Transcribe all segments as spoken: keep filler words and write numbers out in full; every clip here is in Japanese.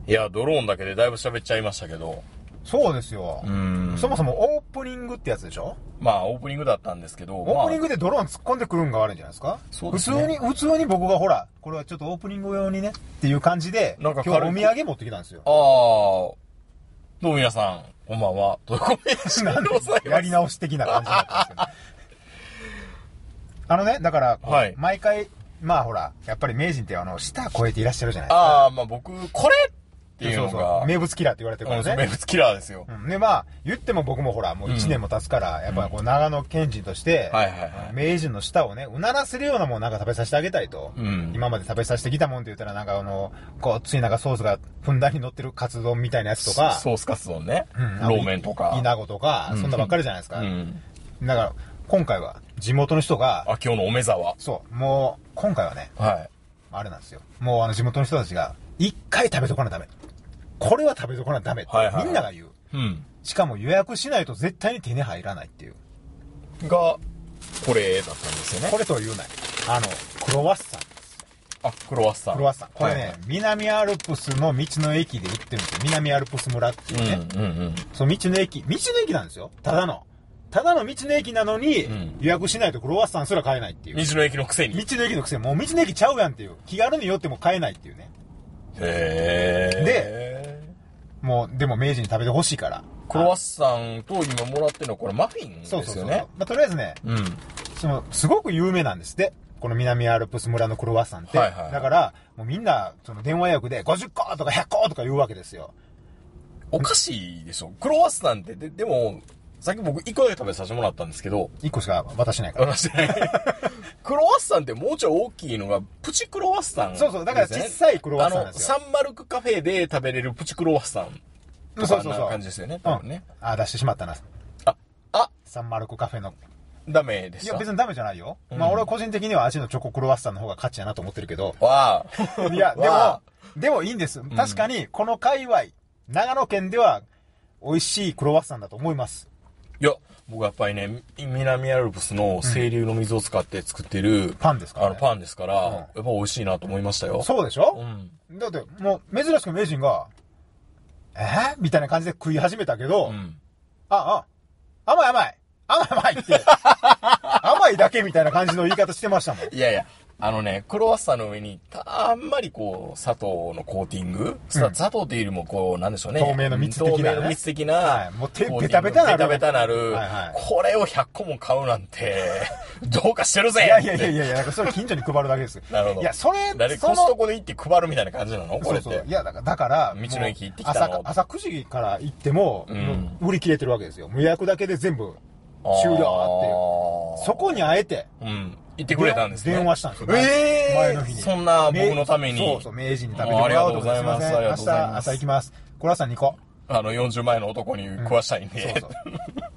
いや、ドローンだけでだいぶ喋っちゃいましたけど。 そうですよ。 うん。 そもそもオープニングってやつでしょ？ まあ、オープニングだったんですけど。 オープニングでドローン突っ込んでくるんが悪いんじゃないですか？ そうですね。 普通に、普通に僕がほら、これはちょっとオープニング用にね、っていう感じで、 なんか今日お土産持ってきたんですよ。 ああ。どうも皆さん、こんばんは。ということなんでやり直し的な感じだったんですよ、ね。あのね、だから、はい、毎回、まあほら、やっぱり名人ってあの、舌超えていらっしゃるじゃないですか。 ああ、まあ僕、これっていうのがそうそう名物キラーって言われてるからね、 うん。名物キラーですよ。 うん、で、まあ、言っても僕もほら、もういちねんも経つから、うん、やっぱこう、長野県人として、 はいはいはい。 名人の舌をね、うならせるようなもんなんか食べさせてあげたいと。うん、今まで食べさせてきたもんって言ったら、なんかあの、こう、ついなんかソースがふんだんに乗ってるカツ丼みたいなやつとか。 ソースカツ丼ね。うん、ローメンとか。 イナゴとか、そんなばっかりじゃないですか。うん、だから、今回は、地元の人が。 あ、今日のお目沢。 そう。もう、今回はね。はい。あれなんですよ。もうあの、地元の人たちが、一回食べとかなダメ。これは食べとかなダメって、はいはいはい、みんなが言う。うん。しかも予約しないと絶対に手に入らないっていう。 が、これだったんですよね。 これとは言うない。あの、クロワッサンです。 あ、クロワッサン。 クロワッサン。これね、はいはい、南アルプスの道の駅で売ってるんですよ。南アルプス村っていうね。うんうんうん。その道の駅、道の駅なんですよ。ただの。ただの道の駅なのに、うん、予約しないとクロワッサンすら買えないっていう。 道の駅のくせに。 道の駅のくせに。もう道の駅ちゃうやんっていう。気軽に寄っても買えないっていうね。 へー。 で、もう、でも明治に食べてほしいから。 クロワッサンと今もらってるのはこれマフィンですよね。そうそうそう。まあ、とりあえずね、うん。その、すごく有名なんですって。この南アルプス村のクロワッサンって。はいはいはい、だから、もうみんな、その電話予約でごじゅっことかひゃっことか言うわけですよ。 おかしいでしょ。クロワッサンって、で、でも、さっき僕いっこだけ食べさせてもらったんですけど。 いっこしか渡しないから。渡してない。 クロワッサンってもうちょい大きいのがプチクロワッサン、ね。 そうそう、だから小さいクロワッサンですよ。 あの、サンマルクカフェで食べれるプチクロワッサン。そうそうそう。そんな感じですよね。多分ね。 うん、あ、出してしまったな。 あ、あサンマルクカフェの。 ダメでした。 いや、別にダメじゃないよ。うん、まあ俺は個人的には味のチョコクロワッサンの方が勝ちやなと思ってるけど。 わあ。いや、でも、でもいいんです。確かに、この界隈、長野県では美味しいクロワッサンだと思います。 いや、僕やっぱりね、南アルプスの清流の水を使って作ってる、うん、 パンですから、 ね、あのパンですから、うん、やっぱ美味しいなと思いましたよ。 そうでしょ、うん、だって、もう珍しく名人が、えー、みたいな感じで食い始めたけど、うん、あ、あ、甘い甘い甘い甘いって、甘いだけみたいな感じの言い方してましたもん。 いやいや。あのね、クロワッサンの上に、あんまりこう、砂糖のコーティング、うん、砂糖っていうよりもこう、なんでしょうね。 透明の蜜的な、ね。 透明の蜜的な。 はい。もう手、ベタベタなる。 ベタベタなる。はいはい。これをひゃっこも買うなんて、どうかしてるぜいやいやいやいやいや、なんかそれ近所に配るだけです。 なるほど。 いや、それ、 誰コストコで行って配るみたいな感じなのこれって。そうそう。 いや、だから、だから道の駅行ってきたの朝、朝くじから行っても、うん、売り切れてるわけですよ。予約だけで全部、終了っていう。そこにあえて、 うん。言ってくれたんですね。 電話したんですよ。 ええー、 前の日に。 そんな僕のために。 そうそう、明治に食べてもらおうと思って。ありがとうございます。ありがとうございます。明日、朝行きます。クロワッサンにこ。 あの、よんじゅうまえの男に食わしたいんで。うん、そうそう。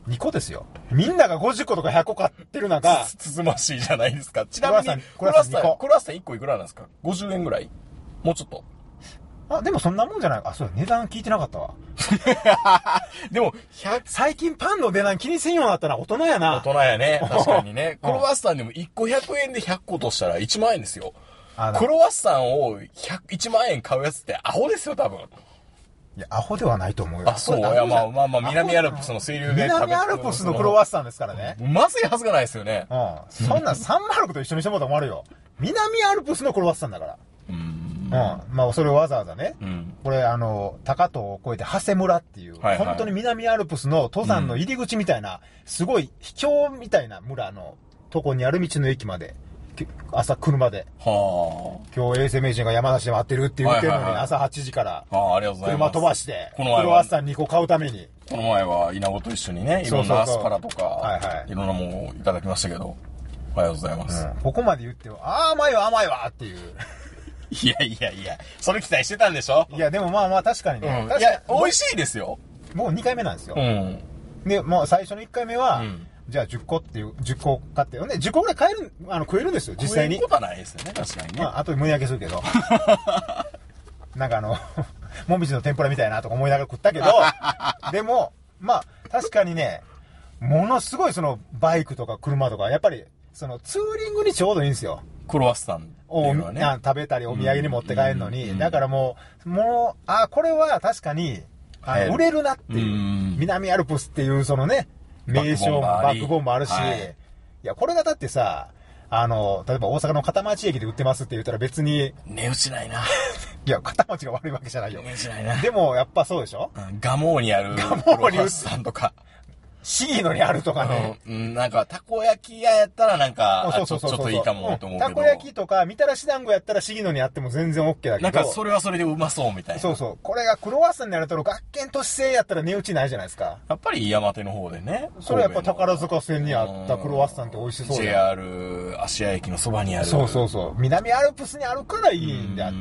にこですよ。みんながごじゅっことかひゃっこ買ってる中。 つつましいじゃないですか。ちなみに、クロワッサン、クロワッサンいっこいくらなんですか ?ごじゅうえんぐらいもうちょっと。 あ、でもそんなもんじゃないか。あ、そうだ、値段聞いてなかったわ。 でも、 最近パンの値段気にせんようになったら大人やな。 大人やね。確かにね。クロワッサンでもいっこひゃくえんでひゃっことしたらいちまんえんですよ。クロワッサンをいちまんえん買うやつってアホですよ、多分。 いや、アホではないと思うよ。 あ、そう。いや、まあまあまあ、南アルプスの清流で食べ南アルプスのクロワッサンですからね。 まずいはずがないですよね。 うん。そんなサンマルクと一緒にしてもらったら困るよ。南アルプスのクロワッサンだから。うん。うん。まあ、それをわざわざね。うん。これ、あの、高遠を越えて、長谷村っていう、はいはい、本当に南アルプスの登山の入り口みたいな、うん、すごい秘境みたいな村のとこにある道の駅まで、朝車で。はあ。今日衛生名人が山梨で待ってるって言ってるのに、はいはいはい、朝はちじから、ああ、ありがとうございます。車飛ばして、この前はクロワッサンにこ買うために。 この前は稲子と一緒にね、いろんなアスパラとか、はいはい、いろんなものをいただきましたけど、ありがとうございます。 うん、ここまで言っても、ああ、甘いわ、甘いわっていう。 いやいやいや、それ期待してたんでしょ？ いや、でもまあまあ確かにね。 うん、確かにいや、美味しいですよ。 もうにかいめなんですよ。うん。で、もう最初のいっかいめは、うん、じゃあじゅっこっていう、じゅっこ買って、ね、じゅっこぐらい買える、あの、食えるんですよ、実際に。 食えることはないですよね、確かにね。 まあ、あとで胸焼けするけど。なんかあの、もみじの天ぷらみたいなとか思いながら食ったけど、でも、まあ、確かにね、ものすごいその、バイクとか車とか、やっぱり、その、ツーリングにちょうどいいんですよ。 クロワッサンっていうのはね。 食べたりお土産に持って帰るのに、うん、だからもう、もう、あ、これは確かに、あの売れるなっていう、うん、南アルプスっていうそのね、名称もバックボーンもあるし、はい、いや、これがだってさ、あの、例えば大阪の片町駅で売ってますって言ったら別に。 値打ちないな。 いや、片町が悪いわけじゃないよ。 値打ちないな。 でも、やっぱそうでしょ、 うん、ガモーにある。 ガモーに売ってたんとか。 シギノにあるとかね。 うん、なんか、たこ焼き屋やったらなんか、ちょっといいかもと思うけど。 たこ焼きとか、みたらし団子やったらシギノにあっても全然 OK だけど。 なんか、それはそれでうまそうみたいな。 そうそう。これがクロワッサンになると、学研都市製やったら値打ちないじゃないですか。 やっぱり山手の方でね。 それはやっぱ宝塚線にあったクロワッサンって美味しそうだよ。 ジェイアール 芦屋駅のそばにある。 そうそうそう。南アルプスにあるからいいんであって、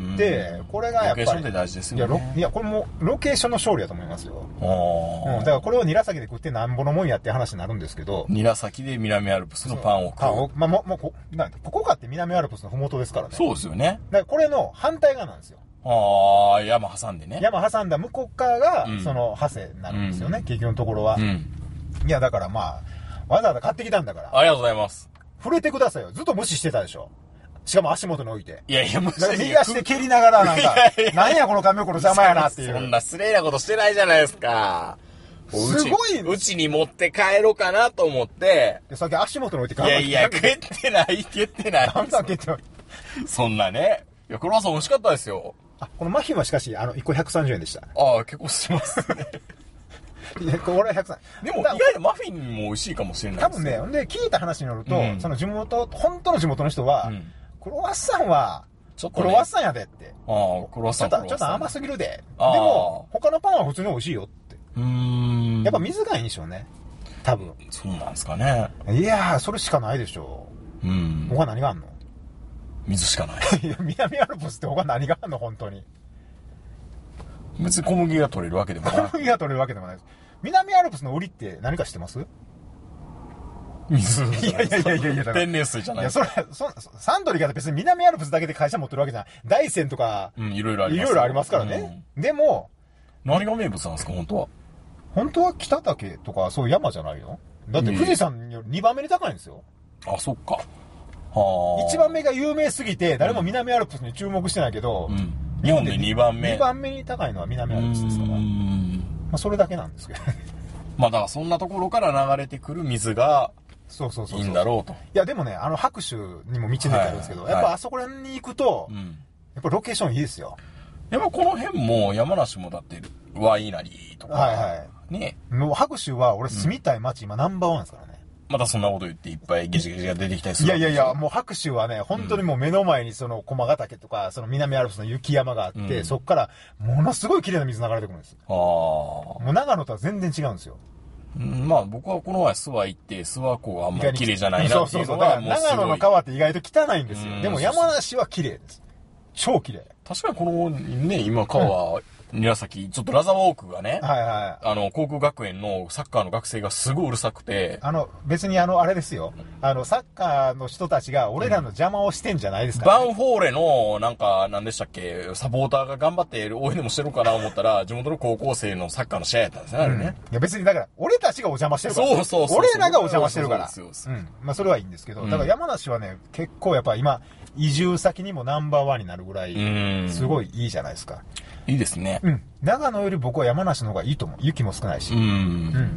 これがやっぱり。 ロケーションって大事ですよね。 いや、いやこれもロケーションの勝利だと思いますよ。うん。だからこれを韮崎で食ってなんぼのもんやって話になるんですけど。 韮崎で南アルプスのパンを食う。 パンを、まあ、もう、もうこ、なんここかって南アルプスのふもとですからね。 そうですよね。 だからこれの反対側なんですよ。 ああ、山挟んでね。 山挟んだ向こう側が、うん、その、ハセになるんですよね、うん、結局のところは。うん、いや、だからまあ、わざわざ買ってきたんだから。 ありがとうございます。 触れてくださいよ。ずっと無視してたでしょ。しかも足元に置いて。 いやいや、無視して。 右足で蹴りながらなんか、なんやこの髪の毛の邪魔やなっていう。 そんな失礼なことしてないじゃないですか。 すごい。 うちに持って帰ろうかなと思って。 で、さっき足元に置いて帰る。いやいや、蹴ってない、蹴ってない。 なんだ蹴ってない。 そんなね。いや、クロワッサン美味しかったですよ。 あ、このマフィンはしかし、あの、いっこひゃくさんじゅうえんでした。 ああ、結構しますね。 いや、これはひゃくさん。 でも、意外とマフィンも美味しいかもしれないです多分ね、で、聞いた話によると、うん、その地元、本当の地元の人は、うん、クロワッサンは、ちょっと、ね、クロワッサンやでって。 ああ、クロワッサン。 ちょっと、ちょっと甘すぎるで。でも、他のパンは普通に美味しいよって。 うーん。 やっぱ水がいいんでしょうね。多分。 そうなんですかね。 いやー、それしかないでしょう。うん。他何があんの？ 水しかない。 いや、南アルプスって他何があんの本当に。 別に小麦が取れるわけでもない。 小麦が取れるわけでもないです。南アルプスの売りって何か知ってます？ 水。 いやいやいやいやいや。 天然水じゃない。 いや、それ、そ、サントリーが別に南アルプスだけで会社持ってるわけじゃない。大山とか、 うん、いろいろあります。 いろいろありますからね。うん、でも、 何が名物なんですか、本当は。 本当は北岳とか、そういう山じゃないの？だって富士山よりにばんめに高いんですよ。 あ、そっか。 はあ。いちばんめが有名すぎて、誰も南アルプスに注目してないけど、うん、 日本でにばんめ。 にばんめに高いのは南アルプスですから。まあ、それだけなんですけど。 まあ、だからそんなところから流れてくる水が、 そうそうそう。 いいんだろうと。いや、でもね、あの、白州にも道の駅あるんですけど、はいはい、やっぱあそこら辺に行くと、うん、やっぱロケーションいいですよ。 やっぱこの辺も山梨もだってワイナリーとか。 はいはい。 ね。 もう白州は俺住みたい街、うん、今ナンバーワンですからね。 またそんなこと言っていっぱいゲジゲジが出てきたりする。 いやいやいや、もう白州はね、本当にもう目の前にその駒ヶ岳とか、その南アルプスの雪山があって、うん、そっからものすごい綺麗な水流れてくるんです。ああ。もう長野とは全然違うんですよ。 うん、まあ僕はこの前諏訪行って、諏訪湖があんまり綺麗じゃないなっていうのがもうすごい。 そうそうそう。長野の川って意外と汚いんですよ。でも山梨は綺麗です。超綺麗。 確かにこのね、今川、韮崎、ちょっとラザワークがね、 はいはい。 あの、航空学園のサッカーの学生がすごいうるさくて。 あの、別にあの、あれですよ。あの、サッカーの人たちが俺らの邪魔をしてんじゃないですか、 ね、バンフォーレの、なんか、なんでしたっけ、サポーターが頑張って応援でもしてるかなと思ったら、地元の高校生のサッカーの試合やったんですね、あれね。うん、いや別にだから、俺たちがお邪魔してるから。 そうそうそう。 俺らがお邪魔してるから。 そうそうそう。 うん。まあそれはいいんですけど、だから山梨はね、結構やっぱ今、移住先にもナンバーワンになるぐらい、すごいいいじゃないですか。 いいですね。 うん。長野より僕は山梨の方がいいと思う。雪も少ないし。うん。うん。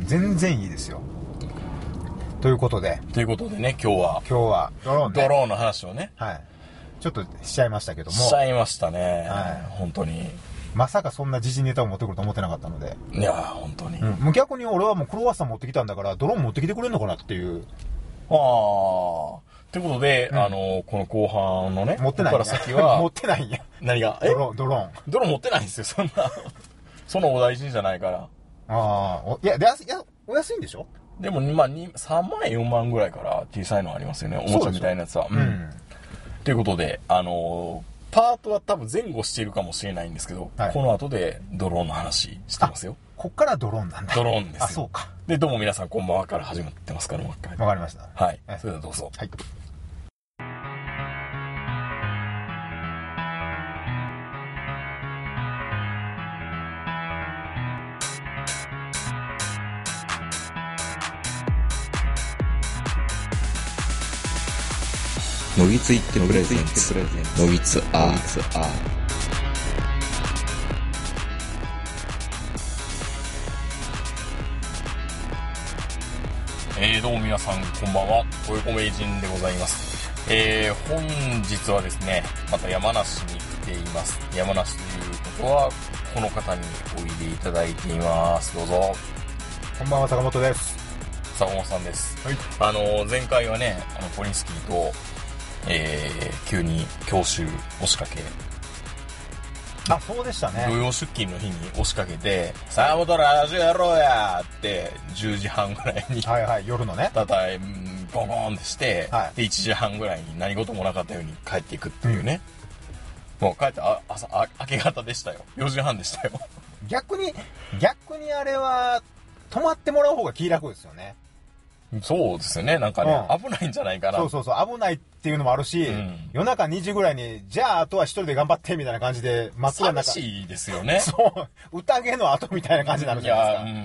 全然いいですよ。ということで。 ということでね、今日は。 今日は、ドローンね。 ドローンの話をね。 はい。ちょっとしちゃいましたけども。 しちゃいましたね。はい。本当に。 まさかそんな時事ネタを持ってくると思ってなかったので。 いやー、本当に。 うん。もう逆に俺はもうクロワッサン持ってきたんだから、ドローン持ってきてくれるのかなっていう。 ああ。ということで、うん、あの、この後半のね、 持ってないんや。 ここから先は、 持ってないんや。 何がドローン、ドローン。 ドローン持ってないんですよ、そんな。そのお大事じゃないから。ああ、いや、で、いや、お安いんでしょ？ でも、まあ、さんまんえん、よんまんぐらいから小さいのありますよね、おもちゃみたいなやつは。うん。ということで、あの、パートは多分前後しているかもしれないんですけど、はい、この後でドローンの話してますよ。 こっからドローンなんだ。 ドローンですよ。 あ、そうか。 で、どうも皆さんこんばんはから始まってますから、もう一回。 わかりました。 はい。それではどうぞ。 はい。 のぎついってプレゼンツのぎつアーツアーえー、どうも皆さんこんばんは、豊子名人でございます。えー、本日はですね、また山梨に来ています。山梨ということは、この方においでいただいています。どうぞ。 こんばんは、坂本です。 坂本さんです。はい。あの、前回はね、あの、ポリンスキーと、えー、急に教習押しかけ。 あ、そうでしたね。 土曜出勤の日に押しかけて、坂本ラジオやろうやって、じゅうじはんぐらいに。 はいはい、夜のね。 叩い、ボコーンってして、はい、で、いちじはんぐらいに何事もなかったように帰っていくっていうね。うん、もう帰って、あ、朝、あ、明け方でしたよ。よじはんでしたよ。 逆に、逆にあれは、泊まってもらう方が気楽ですよね。 そうですよね。なんかね、うん、危ないんじゃないかな。 そうそうそう、危ないっていうのもあるし、うん、夜中にじぐらいに、じゃああとは一人で頑張ってみたいな感じで、真っ暗な中。 寂しいですよね。 そう、宴の後みたいな感じになるじゃないですか。 いや、うん、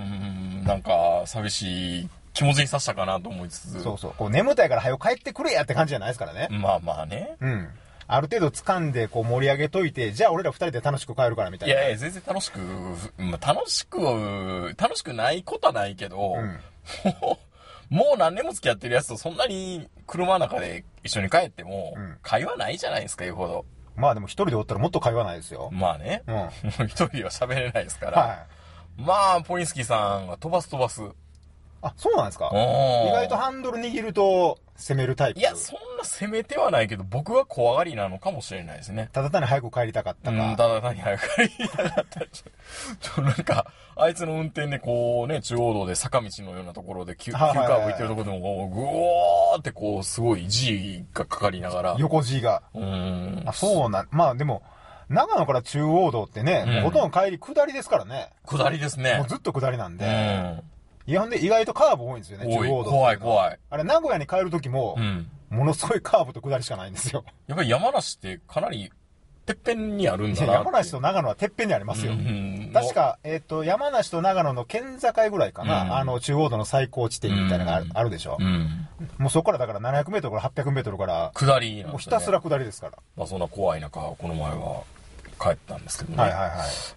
なんか、寂しい気持ちにさせたかなと思いつつ。 そうそう、こう眠たいから早く帰ってくれやって感じじゃないですからね。 まあまあね。 うん。ある程度掴んでこう盛り上げといて、じゃあ俺ら二人で楽しく帰るからみたいな。 いやいや、全然楽しく、まあ、楽しく、楽しくないことはないけど、うん、もう、もう何年も付き合ってるやつとそんなに車の中で一緒に帰っても、会話ないじゃないですか、言うほど。 まあでも一人でおったらもっと会話ないですよ。 まあね。うん。一人では喋れないですから。はい。まあ、ポリンスキーさんが飛ばす飛ばす。 あ、そうなんですか。意外とハンドル握ると攻めるタイプ。 いや、そんな攻めてはないけど、僕は怖がりなのかもしれないですね。 ただ単に早く帰りたかったか。 うん、ただ単に早く帰りたかった。ちょ、なんか、あいつの運転でこうね、中央道で坂道のようなところで急、急カーブ行ってるところでも、ぐおーってこう、すごい G がかかりながら。 横 G が。うん。あ、そうなん、まあでも、長野から中央道ってね、うん、もうほとんど帰り下りですからね。 下りですね。 もうずっと下りなんで。うん。いや、ほんで意外とカーブ多いんですよね、中央道。 怖い怖い。 あれ、名古屋に帰るときも、うん、ものすごいカーブと下りしかないんですよ。 やっぱり山梨ってかなり、てっぺんにあるんだな。 山梨と長野はてっぺんにありますよ。うん、確か、えっ、ー、と、山梨と長野の県境ぐらいかな、うん、あの、中央道の最高地点みたいなのがある、うん、あるでしょ。うん、もうそこからだからななひゃくメートルからはっぴゃくメートルから、 下りなんですね。 もうひたすら下りですから。 まあそんな怖い中、この前は、帰ったんですけどね。 はいはいはい。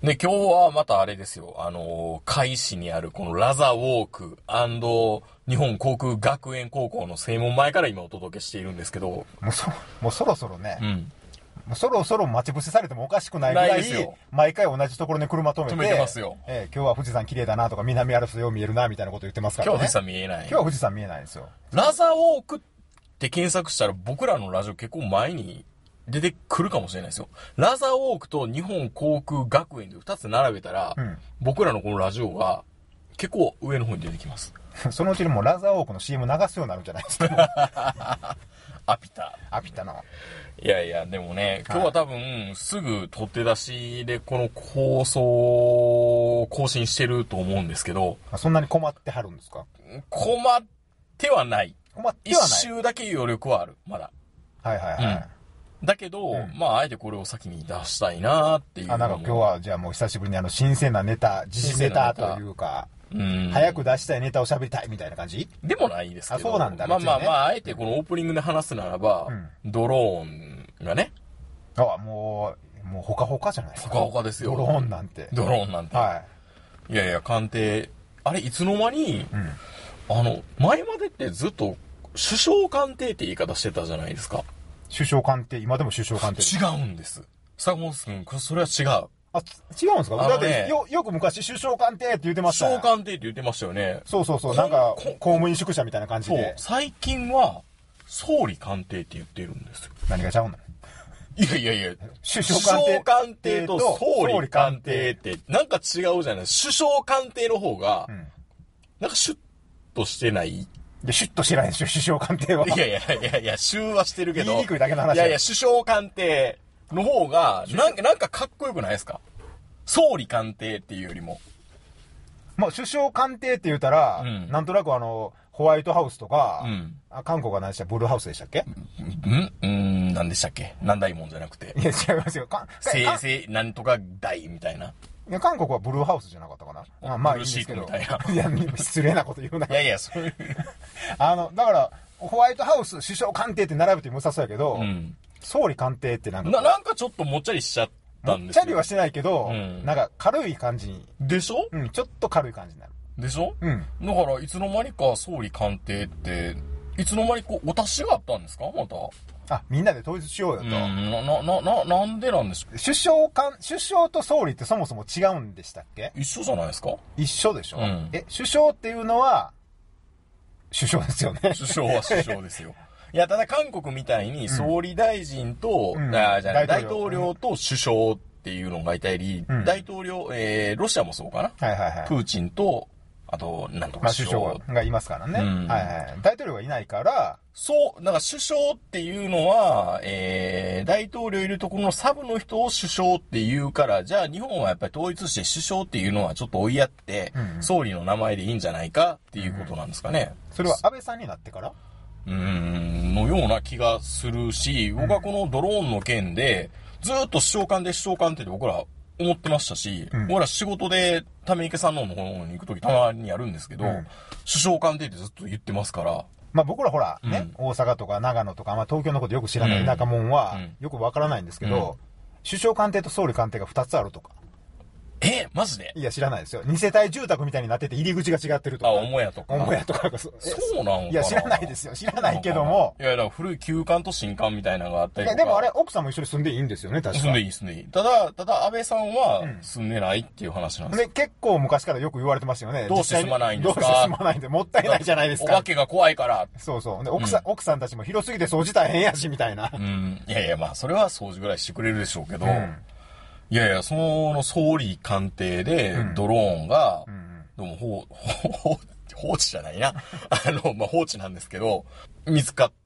で、今日はまたあれですよ。あの、海市にあるこのラザウォーク&日本航空学園高校の正門前から今お届けしているんですけど。 もうそ、もうそろそろね。うん。もうそろそろ待ち伏せされてもおかしくないぐらい、毎回同じところに車止めて。 止めてますよ。 えー、今日は富士山綺麗だなとか、南アルプスよう見えるなみたいなこと言ってますからね。 今日は富士山見えない。 今日は富士山見えないんですよ。 ラザウォークって検索したら僕らのラジオ結構前に、出てくるかもしれないですよ。ラザーウォークと日本航空学園で二つ並べたら、うん、僕らのこのラジオが結構上の方に出てきます。 そのうちにもうラザーウォークの シーエム 流すようになるんじゃないですか。 アピタ。 アピタの。 いやいや、でもね、今日は多分すぐ取って出しでこの放送を更新してると思うんですけど。 そんなに困ってはるんですか？ 困ってはない。 困ってはない。 一周だけ余力はある、まだ。 はいはいはい。うんだけど、うん、まあ、あえてこれを先に出したいなっていう。 あ、なんか今日は、じゃあもう久しぶりにあの、新鮮なネタ、時事ネタというか、うん、早く出したいネタを喋りたいみたいな感じでもないですけど。 あ、そうなんだ。 まあまあまあ、あえてこのオープニングで話すならば、うん、ドローンがね。 あ、もう、もうほかほかじゃないですか。 ほかほかですよ。 ドローンなんて。 ドローンなんて。はい。いやいや、官邸、あれ、いつの間に、うん、あの、前までってずっと、首相官邸って言い方してたじゃないですか。 首相官邸、今でも首相官邸。 違うんです。坂本さん、それは違う。 あ、違うんですか？ね、だってよ、よく昔首相官邸って言ってましたよ。首相官邸って言ってましたよね。 そうそうそう、なんか、公務員宿舎みたいな感じで。そう、 最近は、総理官邸って言ってるんですよ。 何がちゃうの？ いやいやいや、首相官邸。首相官邸と総理官邸って、なんか違うじゃない。首相官邸の方が、うん、なんかシュッとしてない。 で、シュッとしてないでしょ、首相官邸は。 いやいやいやいや、シューはしてるけど。 言いにくいだけの話。 いやいや、首相官邸の方が、なんか、なんかかっこよくないですか？総理官邸っていうよりも。 まあ、首相官邸って言ったら、うん、なんとなくあの、ホワイトハウスとか、うん、あ韓国は何でしたブルーハウスでしたっけ？ んうん、何でしたっけ？何大門じゃなくて。 いや、違いますよ。かせいせい、なんとか大みたいな。 いや、韓国はブルーハウスじゃなかったかな。まあ、まあいいんですけど。 ブルーシートみたいな。 いや、失礼なこと言うな。 いやいや、そういう。 あの、だから、 ホワイトハウス首相官邸って並べても良さそうやけど、うん、総理官邸ってなんかな、なんかちょっともっちゃりしちゃったんですよ。 もっちゃりはしてないけど、うん、なんか軽い感じに。 でしょ？ うん、ちょっと軽い感じになる。 でしょ？うん。だから、いつの間にか総理官邸って、いつの間にこう、お達しがあったんですかまた。 あ、みんなで統一しようよと。うん、 な、な、な、な、なんでなんでしょう。 首相官、首相と総理ってそもそも違うんでしたっけ？ 一緒じゃないですか？ 一緒でしょ？うん、え、首相っていうのは、首相ですよね。 首相は首相ですよ。いや、ただ韓国みたいに総理大臣と、うん、あじゃない大統領と首相っていうのがいたり、うん、大統領、えー、ロシアもそうかな。 はいはいはい。 プーチンと、あと、なんとか首相。まあ、首相がいますからね。うん、はいはい。大統領がいないから、 そう、だから首相っていうのは、えー、大統領いるところのサブの人を首相って言うから、じゃあ日本はやっぱり統一して首相っていうのはちょっと追いやって、うんうん、総理の名前でいいんじゃないかっていうことなんですかね。 うん、それは安倍さんになってからうーん、のような気がするし、僕はこのドローンの件で、ずーっと首相官で首相官って僕ら思ってましたし、うん、僕ら仕事でため池さんの方に行くときたまにやるんですけど、うん、首相官ってずっと言ってますから、 まあ僕らほらね、うん、大阪とか長野とか、まあ東京のことよく知らない田舎者は、よくわからないんですけど、うん、首相官邸と総理官邸がふたつあるとか。 えマジで？ いや知らないですよ。二世帯住宅みたいになってて入り口が違ってるとか。 あ、母屋とか。 母屋とか。 そうなんかな。 いや知らないですよ。知らないけども。 いや、だから古い旧館と新館みたいなのがあったりとか。 いや、でもあれ、奥さんも一緒に住んでいいんですよね、確かに。 住んでいい、住んでいい。ただ、ただ安倍さんは住んでないっていう話なんですよ。 で、結構昔からよく言われてますよね。 どうして住まないんですか？ どうして住まないんで、もったいないじゃないですか。 お化けが怖いから。 そうそう。で、奥さん、うん、奥さんたちも広すぎて掃除大変やし、みたいな。 うん。いやいや、まあ、それは掃除ぐらいしてくれるでしょうけど、うんいやいや、その総理官邸でドローンが、うん、どうも放、放、放置じゃないな。あの、まあ、放置なんですけど、見つかって、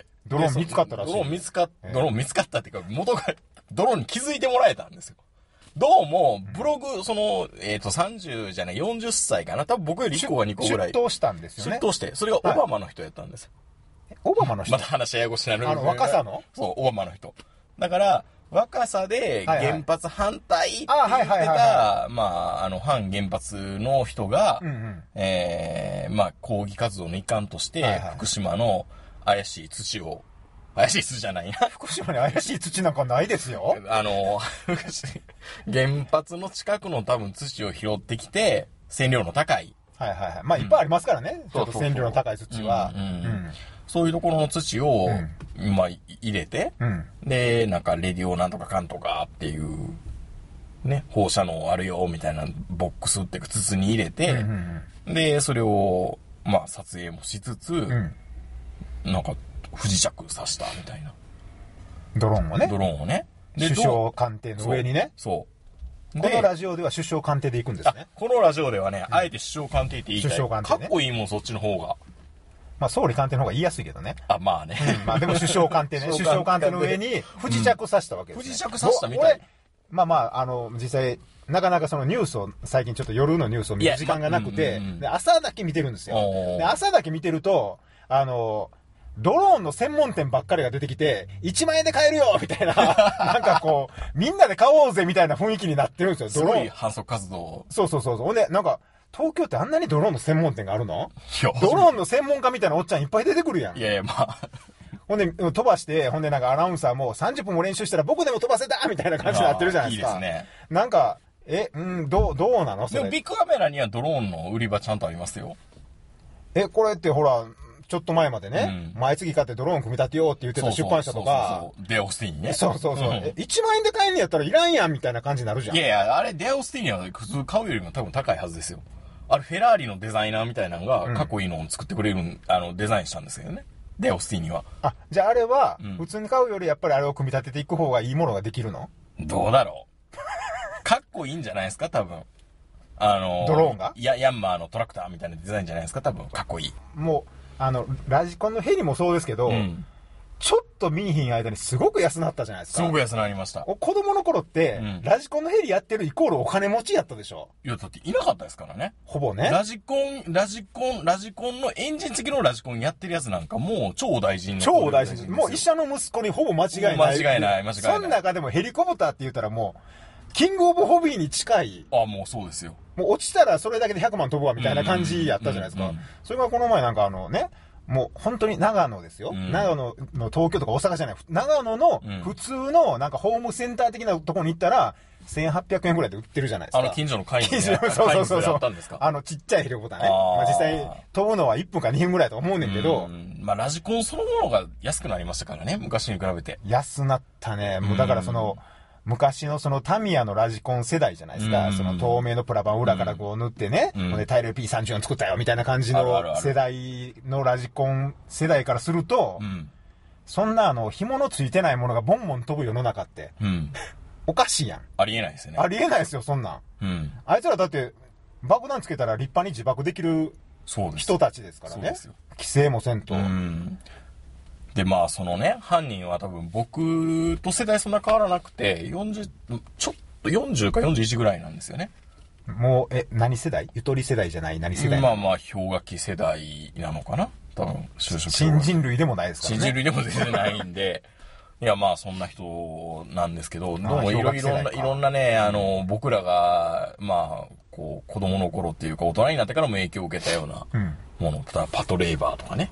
ドローン見つかったらしい。 ドローン見つかっ、ドローン見つかったっていうか、元が、ドローンに気づいてもらえたんですよ。どうも、ブログ、その、えっと、さんじゅうじゃない、よんじゅっさいかな。多分僕よりいっこがにこぐらい。 出頭したんですよね。 出頭して、それがオバマの人やったんですよ。 はい、オバマの人また話ややこしになる。 あの、若さのそう、オバマの人。だから、若さで原発反対って言ってた、まあ、あの、反原発の人が、うんうん、えー、まあ、抗議活動の一環として、はいはい、福島の怪しい土を、怪しい土じゃないな。 福島に怪しい土なんかないですよ。 あの、原発の近くの多分土を拾ってきて、線量の高い。 はいはいはい。まあ、いっぱいありますからね。うん、ちょっと線量の高い土は。 そういうところの土を、うん、まあ、入れて、うん、で、なんか、レディオなんとかかんとかっていう、ね、放射能あるよ、みたいなボックスっていうか筒に入れて、うんうんうん、で、それを、まあ、撮影もしつつ、うん、なんか、不時着させた、みたいな。 ドローンをね。 ドローンをね。 で首相官邸の上にね。 そう。 このラジオでは首相官邸で行くんですね。 このラジオではね、うん、あえて首相官邸って言いたい。首相官邸、ね。かっこいいもん、そっちの方が。 まあ、総理官邸の方が言いやすいけどね。 あ、まあね。 うん、まあ、でも首相官邸ね。首相官邸の上に不時着させたわけです、ね。 不時着させたみたい。 まあまあ、あの、実際、なかなかそのニュースを、最近ちょっと夜のニュースを見る時間がなくて、まあうんうん、で朝だけ見てるんですよ。で朝だけ見てると、あの、ドローンの専門店ばっかりが出てきて、いちまんえんで買えるよみたいな、なんかこう、みんなで買おうぜみたいな雰囲気になってるんですよ、ドローン。 すごい反則活動。 そうそうそうそう。ほんで、なんか、東京ってあんなにドローンの専門店があるの？ドローンの専門家みたいなおっちゃんいっぱい出てくるやん。 いやいや、まあ。 ほんで、飛ばして、ほんでなんかアナウンサーもさんじゅっぷんも練習したら僕でも飛ばせたみたいな感じになってるじゃないですか。 いいですね。 なんか、え、うん、どう、どうなのそれ。 でもビッグカメラにはドローンの売り場ちゃんとありますよ。 え、これってほら、ちょっと前までね、うん、毎月買ってドローン組み立てようって言ってた出版社とか。 そうそうそうそう。デアオスティーニね。 そうそうそう。うん、え、いちまんえんで買えんのやったらいらんやんみたいな感じになるじゃん。 いやいや、あれデアオスティーニは普通買うよりも多分高いはずですよ。あれフェラーリのデザイナーみたいなのが、かっこいいのを作ってくれる、うん、あの、デザインしたんですよね。デアオスティーニは。 あ、じゃああれは、普通に買うよりやっぱりあれを組み立てていく方がいいものができるの？ どうだろう。かっこいいんじゃないですか、多分。あの、 ドローンがヤ、ヤンマーのトラクターみたいなデザインじゃないですか、多分。かっこいい。 もう、あの、ラジコンのヘリもそうですけど、うん、ちょっと見いひん間にすごく安なったじゃないですか。 すごく安なりました。 子供の頃って、うん、ラジコンのヘリやってるイコールお金持ちやったでしょ。 いや、だっていなかったですからね。 ほぼね。 ラジコン、ラジコン、ラジコンのエンジン付きのラジコンやってるやつなんかもう超大事に超大事。もう医者の息子にほぼ間違いない。 間違いない、間違いない。 その中でもヘリコプターって言ったらもう、キングオブホビーに近い。 あ、もうそうですよ。 もう落ちたらそれだけでひゃくまん飛ぶわみたいな感じやったじゃないですか。それがこの前なんかあのね、 もう本当に長野ですよ。うん、長野の東京とか大阪じゃない。長野の普通のなんかホームセンター的なところに行ったら、せんはっぴゃくえんぐらいで売ってるじゃないですか。 あの近所の会員で、ね。 そうそうそうそう。 あったんですか？ あのちっちゃいヘリコプターね。あまあ実際飛ぶのはいっぷんかにふんぐらいと思うねんけど。 うんまあラジコンそのものが安くなりましたからね、昔に比べて。 安なったね。もうだからその、昔のそのタミヤのラジコン世代じゃないですか。その透明のプラバン裏からこう塗ってね。うん、でタイル ピーさんじゅうよん 作ったよみたいな感じの世代のラジコン世代からすると、うん、そんなあの紐のついてないものがボンボン飛ぶ世の中って。うんおかしいやん。 ありえないですよね。 ありえないですよ、そんなん。うん。あいつらだって、爆弾つけたら立派に自爆できる人たちですからね。そうですよ。規制もせんと。うん。 で、まあ、そのね、犯人は多分僕と世代そんな変わらなくて、よんじゅう、ちょっとよんじゅうかよんじゅういちぐらいなんですよね。 もう、え、何世代ゆとり世代じゃない何世代まあまあ、氷河期世代なのかな多分、就職新人類でもないですからね。 新人類でも全然ないんで。いや、まあ、そんな人なんですけど、どうもいろいろんな、いろんなね、あの、僕らが、まあ、こう、子供の頃っていうか、大人になってからも影響を受けたようなもの、うん、例えばパトレーバーとかね。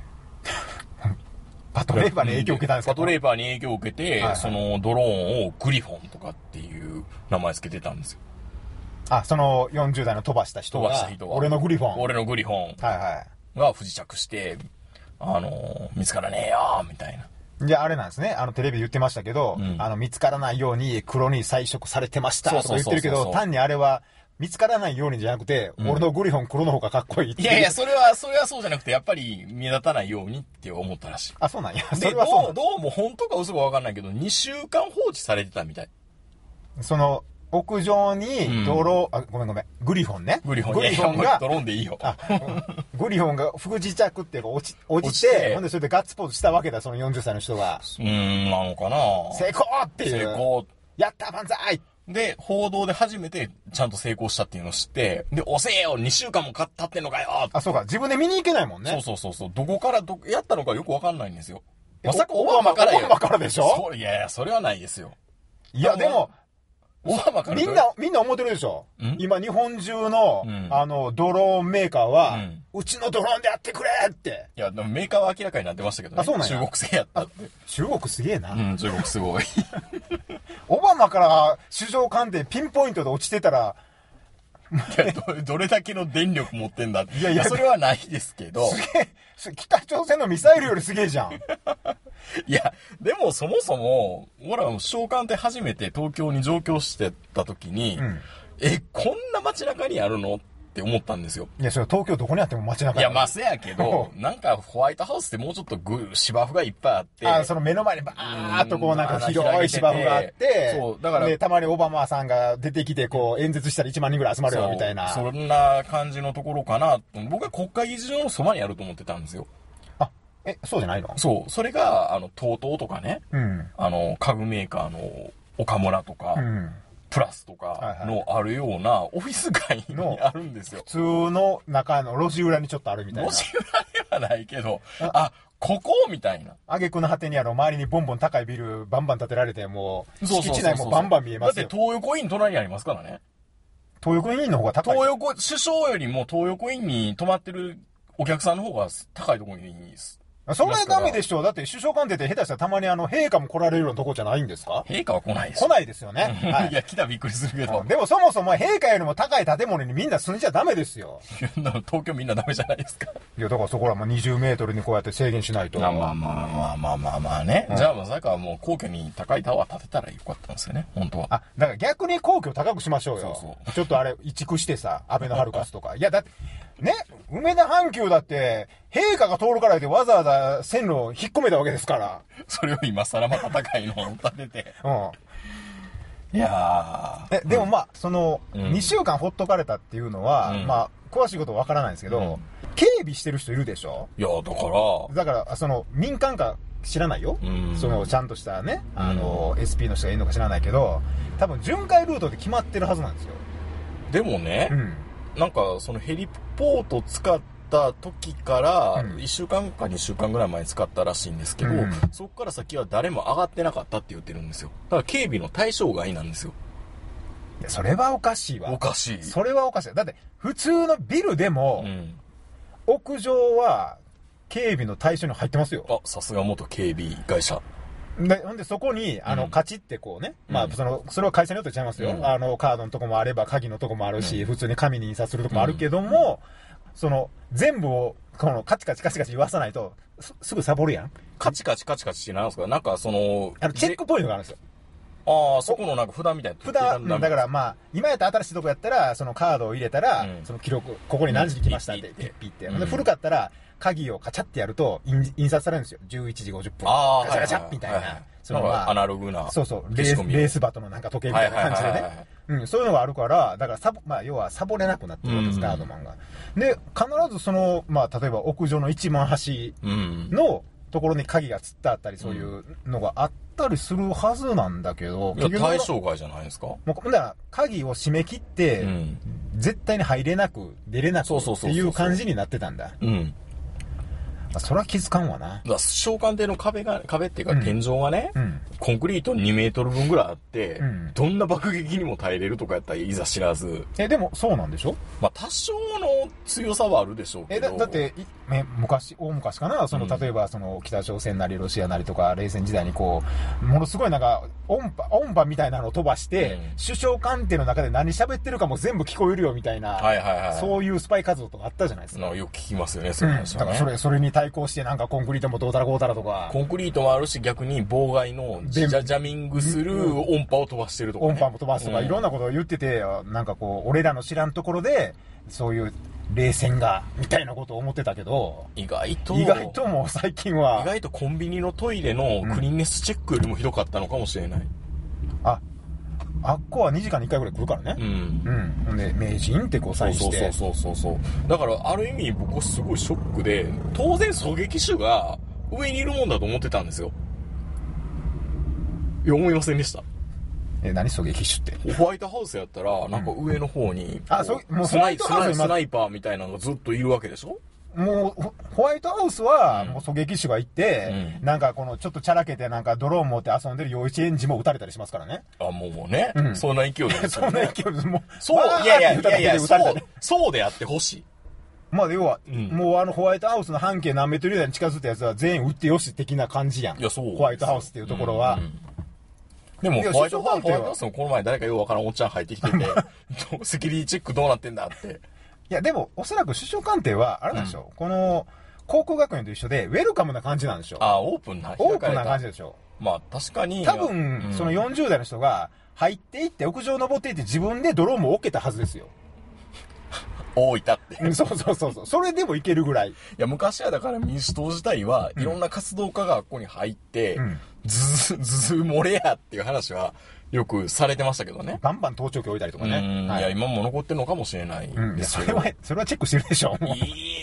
パトレーバーに影響を受けたんですか？ パトレーバーに影響を受けて、はいはい、そのドローンをグリフォンとかっていう名前つけてたんですよ。 あ、そのよんじゅう代の飛ばした人が、飛ばした人が、俺のグリフォン。 俺のグリフォン。はいはい。が不時着して、あの、見つからねえよみたいな。 じゃああれなんですね。あのテレビで言ってましたけど、うん、あの見つからないように黒に彩色されてましたとか言ってるけど、単にあれは見つからないようにじゃなくて、うん、俺のグリフォン黒の方がかっこいいっていう。 いやいや、それは、それはそうじゃなくて、やっぱり目立たないようにって思ったらしい。 あ、そうなんや。 それはそうなん。どう、どうも本当か嘘かわかんないけど、にしゅうかん放置されてたみたい。 その、屋上にドローン、うん、あ、ごめんごめん。グリフォンね。 グリフォン。 グリフォンが、 ドローンでいいよ。あ、 グリフォンが不時着っていうか落ち、落ちて、落ちてほんでそれでガッツポーズしたわけだ、そのよんじゅっさいの人が。 うーん、なのかな成功っていう。 成功。 やった万歳で、報道で初めてちゃんと成功したっていうのを知って、で、押せよ !にしゅうかんも経ってんのかよあ、そうか。自分で見に行けないもんね。 そうそうそうそう。どこからど、やったのかよくわかんないんですよ。 まさかオバマからよ。オバマからでしょそう、いやいや、それはないですよ。 いや、でも、 オバマからみんな、みんな思ってるでしょ今、日本中の、うん、あの、ドローンメーカーは、うん、うちのドローンでやってくれって。 いや、でもメーカーは明らかになってましたけどね。 あ、そうなんや。 中国製やったって。 中国すげえな。 うん、中国すごい。 オバマから首相官邸ピンポイントで落ちてたら、 いやど、どれだけの電力持ってんだって。いやいや、それはないですけど。 すげえ、北朝鮮のミサイルよりすげえじゃん。 いや、でもそもそも、俺ら首相官邸初めて東京に上京してた時に、うん、え、こんな街中にあるのって思ったんですよ。 いや、それ東京どこにあっても街中にある。 いや、まあ、せやけど、なんかホワイトハウスってもうちょっとぐ芝生がいっぱいあって。 あ、その目の前にバーッとこうなんか広い芝生があって、そう、だから。で、たまにオバマさんが出てきて、こう演説したらいちまんにんぐらい集まるよ、みたいな。 そんな感じのところかな。僕は国会議事堂のそばにあると思ってたんですよ。 あ、え、そうじゃないの？ そう。それが、あの、トートーとかね、うん、あの、家具メーカーの岡村とか、うんプラスとかのあるようなオフィス街にあるんですよ。 普通の中の路地裏にちょっとあるみたいな。 路地裏ではないけど、あ、ここみたいな。 挙句の果てにあの周りにボンボン高いビルバンバン建てられて、もう敷地内もバンバン見えますよ。 だって東横イン隣にありますからね。 東横インの方が高い。 東横、首相よりも東横インに泊まってるお客さんの方が高いところにいいです。 それはダメでしょう。だって首相官邸って下手したらたまにあの、陛下も来られるようなとこじゃないんですか？ 陛下は来ないです。 来ないですよね。 はい、いや、来たらびっくりするけど、 うん。でもそもそも陛下よりも高い建物にみんな住んじゃダメですよ。 東京みんなダメじゃないですか。 いや、だからそこらもうにじゅうメートルにこうやって制限しないと。 まあまあまあまあまあまあまあね。うん、じゃあまさかもう皇居に高いタワー建てたらよかったんですよね、本当は。 あ、だから逆に皇居高くしましょうよ。そうそう。ちょっとあれ、移築してさ、安倍のハルカスとか。いや、だって、ね、梅田阪急だって、陛下が通るからでわざわざ線路を引っ込めたわけですから。 それを今更また高いのを建てて。うん。いやー。え、でもまあ、その、うん、にしゅうかんほっとかれたっていうのは、うん、まあ、詳しいことわからないんですけど、うん、警備してる人いるでしょ？ いや、だから。 だから、その、民間か知らないよ。うん、その、ちゃんとしたね、あの、うん、エスピー の人がいるのか知らないけど、多分巡回ルートで決まってるはずなんですよ。 でもね、うんなんか、そのヘリポート使った時から、いっしゅうかんかにしゅうかんぐらい前に使ったらしいんですけど、うん、そこから先は誰も上がってなかったって言ってるんですよ。だから警備の対象外なんですよ。 いや、それはおかしいわ。 おかしい。 それはおかしい。だって、普通のビルでも、うん、屋上は警備の対象に入ってますよ。 あ、さすが元警備会社。 で、ほんでそこに、あの、うん、カチってこうね、まあ、その、それは会社によって違いますよ。うん、あの、カードのとこもあれば、鍵のとこもあるし、うん、普通に紙に印刷するとこもあるけども、うん、その、全部を、この、カチカチカチカチ言わさないと、す、すぐサボるやん。 カチカチカチカチってなんですか？なんかその、 あの、チェックポイントがあるんですよ。 ああ、そこのなんか札みたいな。 札、うん、だからまあ、今やったら新しいとこやったら、そのカードを入れたら、うん、その記録、ここに何時に来ましたって、ピッピッって。で、古かったら、鍵をカチャってやると、印刷されるんですよ。じゅういちじごじゅっぷん。 ああ、 ガチャガチャみたいな。はいはいはい、その、まあ、 アナログな。 そうそう、レース、レースバトのなんか時計みたいな感じでね。うん、そういうのがあるから、だからサボ、まあ、要はサボれなくなってるわけです、ガードマンが。で、必ずその、まあ、例えば屋上の一番端のところに鍵がつってあったり、そういうのがあったりするはずなんだけど。 いや、対象外じゃないですか？ もう、だから、鍵を閉め切って、うん、絶対に入れなく、出れなくっていう感じになってたんだ。 うん。 それは気づかんわな。 だ召喚艇の壁が、壁っていうか天井がね、うんうん、コンクリートにメートル分ぐらいあって、うん、どんな爆撃にも耐えれるとかやったらいざ知らず。 え、でもそうなんでしょ？ まあ多少の強さはあるでしょうけど。 え、だ, だって、ね、昔、大昔かな、その、例えばその北朝鮮なりロシアなりとか冷戦時代にこう、ものすごいなんか音波、音波みたいなのを飛ばして、うん、首相官邸の中で何喋ってるかも全部聞こえるよみたいな、はいはいはい、そういうスパイ活動とかあったじゃないですか。 よく聞きますよね、そういう話はね。 だからそれ、それに対抗してなんかコンクリートもどうたらこうたらとか。 コンクリートもあるし、逆に妨害のジャジャミングする音波を飛ばしてるとか、ね。 音波も飛ばすとか、うん、いろんなことを言ってて、なんかこう、俺らの知らんところで、そういう冷戦が、みたいなことを思ってたけど、 意外と、 意外ともう最近は、 意外とコンビニのトイレのクリーンネスチェックよりもひどかったのかもしれない。うん、 あ、あっこはにじかんにいっかいぐらい来るからね。うん。うん。で、名人ってこうサインして。 そうそうそうそう。だから、ある意味僕はすごいショックで、当然狙撃手が上にいるもんだと思ってたんですよ。いや、思いませんでした。 え、何狙撃手って。 ホワイトハウスやったら、なんか上の方に、うん、 あ、そう、もうスナイ、スナイ、スナイパーみたいなのがずっといるわけでしょ？ もう、ホワイトハウスは、もう狙撃手が行って、うん、なんかこの、ちょっとチャラけてなんかドローン持って遊んでる幼稚園児も撃たれたりしますからね。 あ、もうもうね。うん、そんな勢いですよね。 そんな勢いです。もう、 そう、いやいやいやいや、そう、そうであってほしい。 まあ、要は、うん、もうあのホワイトハウスの半径何メートル以内に近づいたやつは全員撃ってよし的な感じやん。 いや、そう。 ホワイトハウスっていうところは。うんうん、 でも、ホワイトハウスのこの前誰かようわからんおっちゃん入ってきてて、セキュリティチェックどうなってんだって。 いや、でも、おそらく首相官邸は、あれなんでしょう、うん、この、航空学園と一緒で、ウェルカムな感じなんでしょ。 ああ、オープンな。 オープンな感じでしょ。 まあ、確かに。 多分、うん、そのよんじゅう代の人が、入っていって、屋上登っていって、自分でドローンも置けたはずですよ。 大分って。 そうそうそうそう。それでもいけるぐらい。いや、昔はだから民主党自体は、いろんな活動家がここに入って、うん、ずず、ずず漏れやっていう話は、よくされてましたけどね。 バンバン盗聴器置いたりとかね。 うん、はい、いや、今も残ってるのかもしれないですけど。うん、いや、 それは、それはチェックしてるでしょ。 いや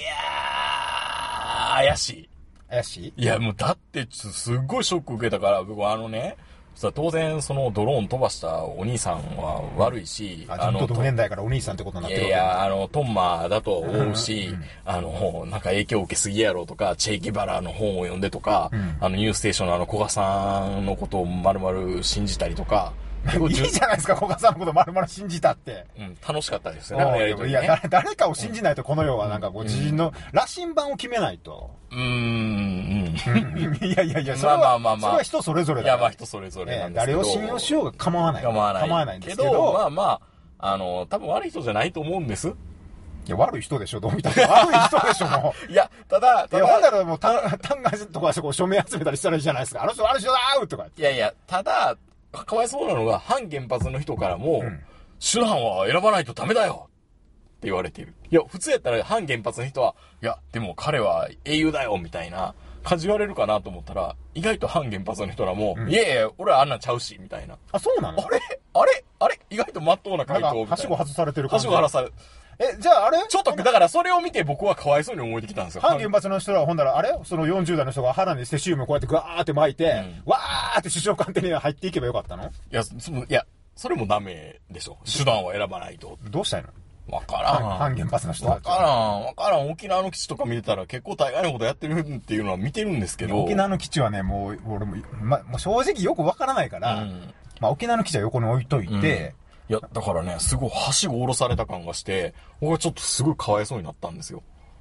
ー、怪しい。 怪しい？ いや、もうだって、すっごいショック受けたから、僕はあのね、当然、そのドローン飛ばしたお兄さんは悪いし、 あ、あの、同年代からお兄さんってことになってるわけ。 いや、あの、トンマだと思うし、うんうん、あの、なんか影響を受けすぎやろとか、チェイキバラの本を読んでとか、うん、あの、ニューステーションのあの、古賀さんのことを丸々信じたりとか、 いいじゃないですか、古賀さんのこと丸々信じたって。 うん、楽しかったですよね、やりとりね。 いや、誰かを信じないとこの世はなんかこう、自陣の羅針盤を決めないと。 うーん、 うん。いやいやいや、それは、まあまあまあ、それは人それぞれだ。 いや、まあ人それぞれなんですけど。 誰を信用しようが構わない。 構わない。 構わないんですけど。けどまあまあ、あの、多分悪い人じゃないと思うんです。いや、悪い人でしょ、どう見たら。悪い人でしょ、もう。いや、ただ、 ただ。いや、ほんならもう、単価とかしてこう、署名集めたりしたらいいじゃないですか。あの人悪い人だーとか。 いやいや、ただ、かわいそうなのが、反原発の人からも、うん、手段は選ばないとダメだよって言われている。いや、普通やったら反原発の人は、いや、でも彼は英雄だよみたいな感じ言われるかなと思ったら、意外と反原発の人らも、うん、いやいや、俺はあんなんちゃうし、みたいな。 あ、そうなの？ あれあれあれ意外と真っ当な回答みたいな。 はしご外されてる感じ。 はしご外されえ、じゃああれちょっと、だからそれを見て僕はかわいそうに思えてきたんですよ。 反原発の人らはほんだら、あれそのよんじゅう代の人が腹にセシウムをこうやってガーって巻いて、うん、わーって首相官邸に入っていけばよかったの？いや、その、いや、それもダメでしょ。手段を選ばないと。 どうしたいの？ わからん。 反原発の人わからん。わからん。沖縄の基地とか見てたら結構大概のことやってるっていうのは見てるんですけど。 沖縄の基地はね、もう、俺も、ま、もう正直よくわからないから、うん、まあ沖縄の基地は横に置いといて、うんいや、だからね、すごい、はしご下ろされた感がして、僕はちょっとすごいかわいそうになったんですよ。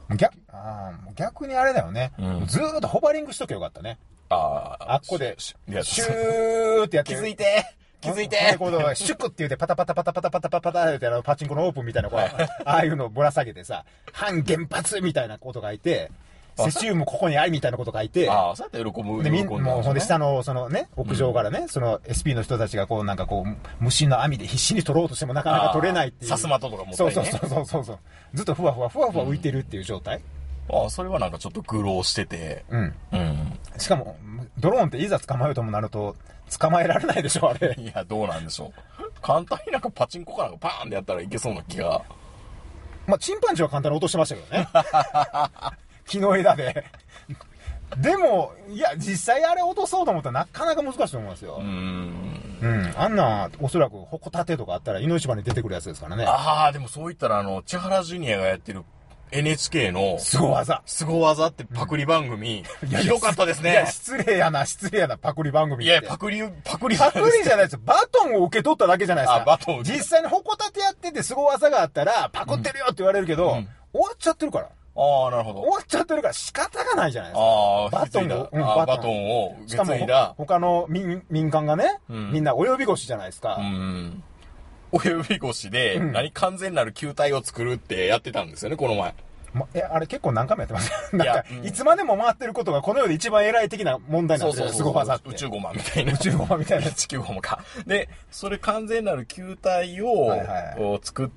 逆、あ逆にあれだよね。うん、ずーっとホバリングしとけよかったね。 ああ。 あっこで、シューってやって。 気づいて気づいてこうシュクって言うてパタパタパタパタパタパタパタってパチンコのオープンみたいな、こう、ああいうのをぶら下げてさ、反原発みたいなこと書いて、セシウムここにありみたいなこと書いて、 ああ、そうやって喜ぶ。 で、みん、もうほんで下の、そのね、屋上からね、うん、その エスピー の人たちがこうなんかこう、虫の網で必死に取ろうとしてもなかなか取れないっていう。 さすまととか持ってね。そうそうそうそうそう。ずっとふわふわふわふわ浮いてるっていう状態。 うん、ああ、それはなんかちょっと愚弄してて。 うん。うん。しかも、ドローンっていざ捕まえようともなると、捕まえられないでしょ、あれ。 いや、どうなんでしょう。簡単になんかパチンコかなんかパーンってやったらいけそうな気が。 まあ、チンパンジーは簡単に落としてましたけどね。木の枝で。でも、いや、実際あれ落とそうと思ったらなかなか難しいと思いますよ。うん。うん。あんな、おそらく、ホコタテとかあったら、命場に出てくるやつですからね。 ああ、でもそう言ったら、あの、千原ジュニアがやってる エヌエイチケー の、 すご技。 すご技ってパクリ番組、うん、ひどかったですね。 いや、失礼やな、失礼やな、パクリ番組って。 いや、パクリ、パクリじゃないですか。パクリじゃないです。バトンを受け取っただけじゃないですか。 あ、バトン実際にホコタテやっててすご技があったら、パクってるよって言われるけど、うんうん、終わっちゃってるから。 ああ、なるほど。 終わっちゃってるから仕方がないじゃないですか。 ああ、 バトンを、 うん、バトン。バトンを受け継いだ。 他の民、民間がね、うん、みんな及び腰じゃないですか。 うん。及び腰で、うん、何完全なる球体を作るってやってたんですよね、この前。 ま、え、あれ結構何回もやってますなんか、いつまでも回ってることがこの世で一番偉い的な問題なんですよ。すご技って。 宇宙ゴマみたいな。 宇宙ゴマみたいな。 地球ゴマか。で、それ完全なる球体を、はいはい、作って、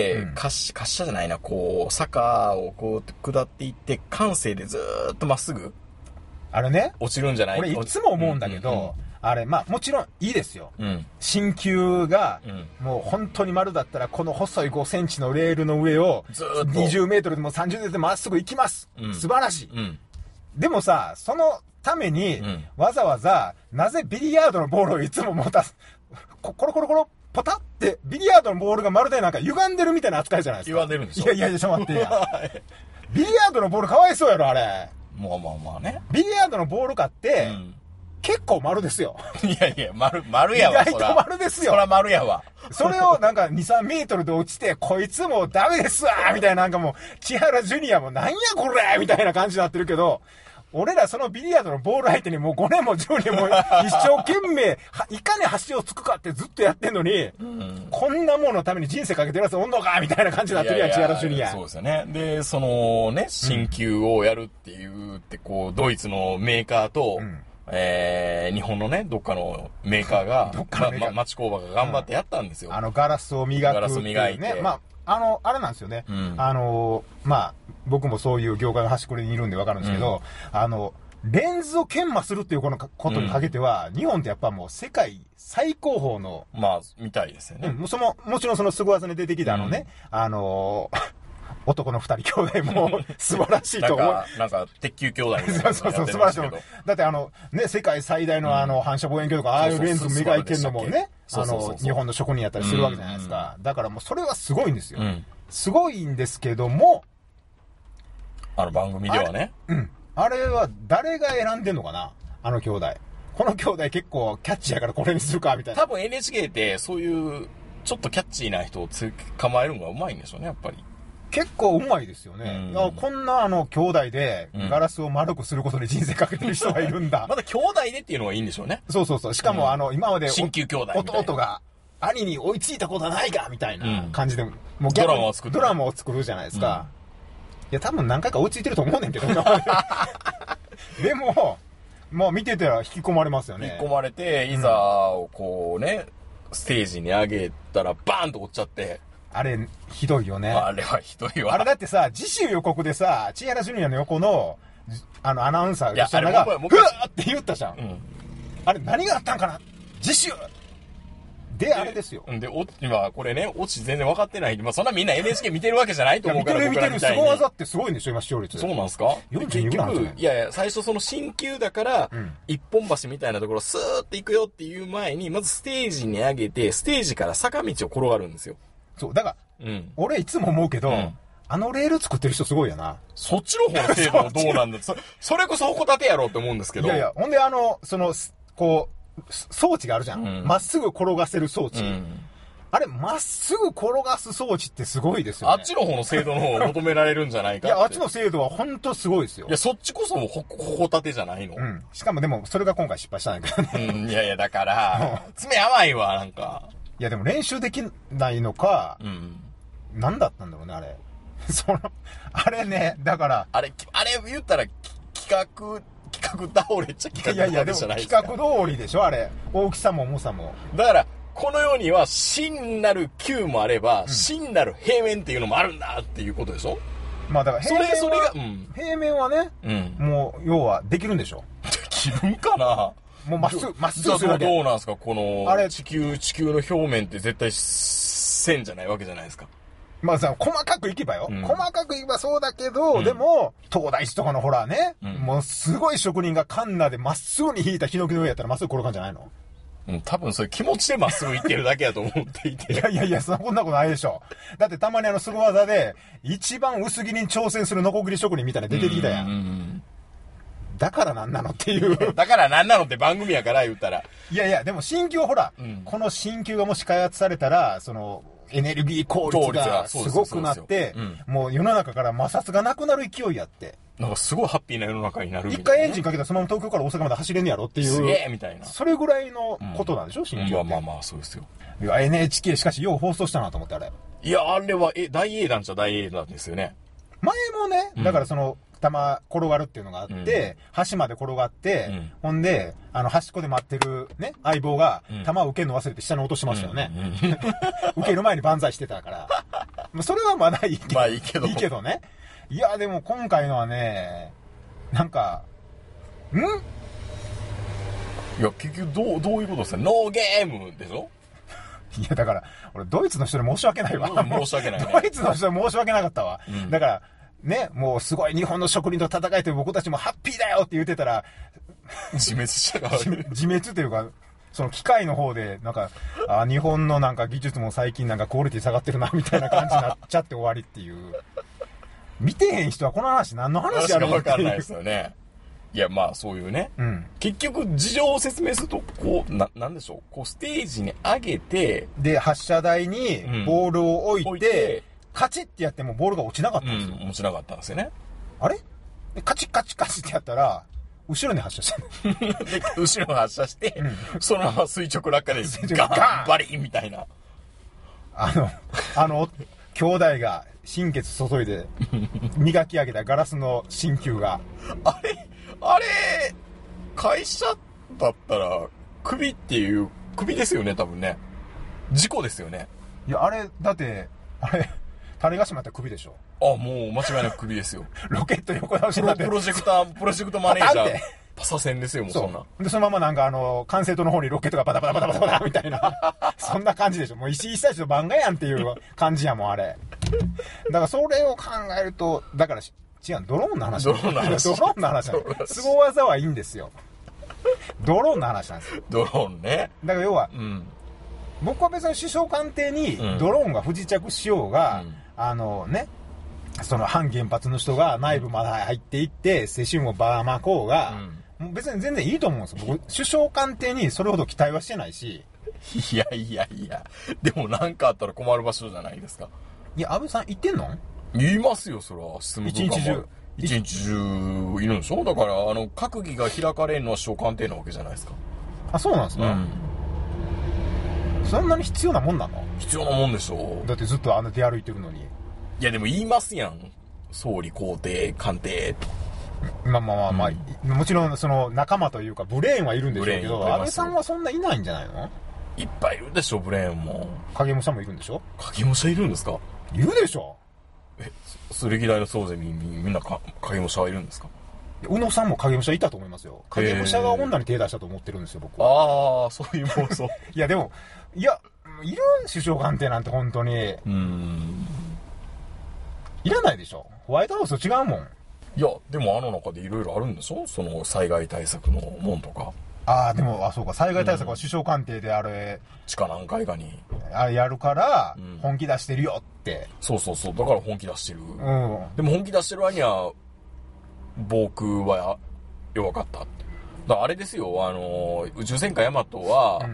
うん、滑車、滑車じゃないな、こう、坂をこう下っていって、感性でずーっとまっすぐ。 あれね。 落ちるんじゃない？ 俺いつも思うんだけど、うんうんうん、あれ、まあもちろんいいですよ。うん、新球が、うん、もう本当に丸だったら、この細いごセンチのレールの上を、にじゅうメートルでもさんじゅうメートルでもまっすぐ行きます。うん、素晴らしい、うん。でもさ、そのために、うん、わざわざ、なぜビリヤードのボールをいつも持たす、コロコロコロ、ポタって、ビリヤードのボールがまるでなんか歪んでるみたいな扱いじゃないですか。 歪んでるんでしょ？ いやいやいや、ちょっと待ってや。ビリヤードのボールかわいそうやろ、あれ。 まあまあまあね。 ビリヤードのボール買って、うん結構丸ですよ。 いやいや、丸、丸やわ。 意外と丸ですよ。 そら丸やわ。 それをなんかに、さんメートルで落ちて、こいつもダメですわみたいななんかもう、千原ジュニアもなんやこれみたいな感じになってるけど、俺らそのビリヤードのボール相手にもうごねんもじゅうねんも一生懸命、いかに橋をつくかってずっとやってんのに、うん、こんなもののために人生かけてるやつおんのかみたいな感じになってるやん、千原ジュニア。 そうですよね。で、そのね、新球をやるっていうって、こう、ドイツのメーカーと、うんえー、日本のね、どっかのメーカーが、ま、町工場が頑張ってやったんですよ。 うん、あの、ガラスを磨く、ね。 ガラス磨いて。 まあ、あの、あれなんですよね。うん、あの、まあ、僕もそういう業界の端くれにいるんでわかるんですけど、うん、あの、レンズを研磨するっていうこのことにかけては、うん、日本ってやっぱもう世界最高峰の。 まあ、みたいですよね。 うん、その、もちろんそのすご技に出てきたあのね、うん、あの男の二人兄弟も素晴らしいと思う。 なんか、なんか鉄球兄弟みたいな。 そうそう、素晴らしい。だってあの、ね、世界最大のあの、反射望遠鏡とか、ああいうレンズ磨いてんのもね、あの、日本の職人やったりするわけじゃないですか。だからもうそれはすごいんですよ。すごいんですけども、 あの番組ではね。 うん。あれは誰が選んでんのかなあの兄弟。この兄弟結構キャッチーやからこれにするかみたいな。 多分 エヌエイチケー ってそういう、ちょっとキャッチーな人をつ構えるのがうまいんでしょうね、やっぱり。 結構うまいですよね。うん、こんなあの兄弟でガラスを丸くすることに人生かけてる人がいるんだ。 うん、まだ兄弟でっていうのがいいんでしょうね。 そうそうそう。しかもあの、今まで新旧兄弟弟が兄に追いついたことはないかみたいな感じで、うん、 もうドラマを作る。 ドラマを作るじゃないですか。うん、いや、多分何回か追いついてると思うねんけど。でも、もう見てたら引き込まれますよね。 引き込まれて、いざ、こうね、ステージに上げたらバーンと落ちちゃって。 あれ、ひどいよね。 あれはひどいわ。 あれだってさ、次週予告でさ、千原ジュニアの横の、あの、アナウンサーが、ふわーって言ったじゃん。うん、あれ、何があったんかな次週で、あれですよ。 で、お、今、これね、オチ全然分かってない。まあ、そんなみんな エヌエイチケー 見てるわけじゃないと思うから。 見てる見てる。すご技ってすごいんでしょ、今視聴率。 そうなんすかよんじゅうにぐらいなんですね。いやいや、最初その新旧だから、うん、一本橋みたいなところスーって行くよっていう前に、まずステージに上げて、ステージから坂道を転がるんですよ。 そう、だから、うん、俺いつも思うけど、うん、あのレール作ってる人すごいよな。 そっちの方の精度はどうなんだそそれこそ矛立てやろうって思うんですけど。 いやいや、ほんであの、その、こう、装置があるじゃん。ま、うん、っすぐ転がせる装置。うん、 あれ、まっすぐ転がす装置ってすごいですよね。 あっちの方の精度の方が求められるんじゃないかって。 いや、あっちの精度は本当すごいですよ。 いや、そっちこそほ、ほこたてじゃないの？ うん。しかもでも、それが今回失敗したんだけどね。 うん、いやいや、だから、爪甘いわ、なんか。 いや、でも練習できないのか、 うん。 何だったんだろうね、あれ。その、あれね、だから。 あれ、あれ言ったら、企画、企画倒れっちゃ企画倒れじゃないですか。いやいや、でも企画通りでしょ、あれ。大きさも重さも。 だから、この世には真なる球もあれば、うん、真なる平面っていうのもあるんだっていうことでしょ。 まあだから平面は、 それ、それが、うん、 平面はね、うん、もう、要はできるんでしょ。 できるんかな。 もうまっすぐ、まっすぐするだけ。 どうなんですかこの、あれ、地球、地球の表面って絶対線じゃないわけじゃないですか。 まあさ、細かくいけばよ。うん、細かくいけばそうだけど、うん、でも、東大寺とかのほらね、うん、もうすごい職人がカンナでまっすぐに引いたヒノキの上やったらまっすぐ転がんじゃないの？ うん、多分それ気持ちでまっすぐ行ってるだけだと思っていて。 いやいやいや、そんなことないでしょ。だってたまにあの、すご技で、一番薄切りに挑戦するノコギリ職人みたいな出てきたやん。うんうんうん、だからなんなのっていう。 だからなんなのって番組やから言ったら。 いやいや、でも新球はほら、うん、この新球がもし開発されたら、その、エネルギー効率がすごくなって、うん、もう世の中から摩擦がなくなる勢いやって。 なんかすごいハッピーな世の中になるみたいな、 ね。一回エンジンかけたらそのまま東京から大阪まで走れんやろっていう。 すげえみたいな。 それぐらいのことなんでしょ、うん、新旧って。 まあまあまあ、そうですよ。 いや、エヌエイチケー しかしよう放送したなと思ってあれ。 いや、あれは、え、大英断っちゃ大英断ですよね。 前もね、だからその、球転がるっていうのがあって、うん、橋まで転がって、うん、ほんで、あの、端っこで待ってるね、相棒が、球を受けるの忘れて下に落としましたよね。うんうん、受ける前に万歳してたから。それはまだいいけど。 まあいいけど。 いいけどね。いや、でも今回のはね、なんか、ん？いや、結局どう、どういうことですか？ノーゲームでしょ？ いや、だから、俺、ドイツの人で申し訳ないわ。 申し訳ない、ね。 ドイツの人で申し訳なかったわ。うん、だから、ね、もうすごい日本の職人と戦えて僕たちもハッピーだよって言ってたら、 自滅したか自滅というか、その機械の方で、なんか、あ、日本のなんか技術も最近なんかクオリティ下がってるな、みたいな感じになっちゃって終わりっていう。見てへん人はこの話何の話やろうっていう。わかんないですよね。いや、まあそういうね。うん、結局、事情を説明すると、こう、な、なんでしょう。こう、ステージに上げて、 で、発射台にボールを置いて、うん、置いてカチッってやってもボールが落ちなかったんですよ。 うん、落ちなかったんですよね。 あれカチッカチッカチッってやったら、後ろに発射した後ろに発射して、うん、そのまま垂直落下でガーンバリンみたいな。 あの、あの、兄弟が心血注いで磨き上げたガラスの真球が。 あれあれ、会社だったら、首っていう、首ですよね、多分ね。事故ですよね。 いや、あれ、だって、あれ、種子島って首でしょ。 あ、もう間違いなく首ですよ。 ロケット横倒しになって。 プロジェクター、プロジェクトマネージャー。パサ線ですよ、もうそんな。 で、そのままなんかあの、管制塔の方にロケットがバタバタバタバタバタみたいな。そんな感じでしょ。もう石井久志の漫画やんっていう感じやもん、あれ。だからそれを考えると、だから、違う、ドローンの話。 ドローンの話。 ドローンの話なんです。スゴ技はいいんですよ。ドローンの話なんですよ。 ドローンね。 だから要は、うん、僕は別に首相官邸にドローンが不時着しようが、うん、あのね、その反原発の人が内部まで入っていって、セシウムをばーまこうが、うん、別に全然いいと思うんですよ。僕、首相官邸にそれほど期待はしてないし。 いやいやいや、でもなんかあったら困る場所じゃないですか。 いや、安倍さん行ってんの？ 言いますよ、それは。質問一日中。 一日中いるんでしょ？だから、あの、閣議が開かれるのは首相官邸なわけじゃないですか。 あ、そうなんですか？うん。そんなに必要なもんなの？ 必要なもんでしょ。 だってずっとあの出歩いてるのに。 いや、でも言いますやん。総理公邸、官邸と。 まあまあまあまあ、うん、もちろんその仲間というかブレーンはいるんでしょうけど、安倍さんはそんないないんじゃないの？ いっぱいいるでしょ、ブレーンも。 影武者もいるんでしょ？ 影武者いるんですか？ いるでしょ。 え、そ歴代の総勢みみんなか影武者はいるんですか？ 宇野さんも影武者いたと思いますよ。影武者が女に手出したと思ってるんですよ、僕は。 ああ、そういう妄想。 いや、でも、いや、いる首相官邸なんて本当に。うーん。いらないでしょ。ホワイトハウスと違うもん。 いや、でもあの中でいろいろあるんでしょ？その災害対策のもんとか。 ああ、でも、あ、そうか、災害対策は首相官邸であれ、 地下何階かに。 あれやるから、本気出してるよって、 うん。そうそうそう、だから本気出してる。うん。でも本気出してる割には、防空は弱かった。だからあれですよ、あの、宇宙戦艦ヤマトは、うん、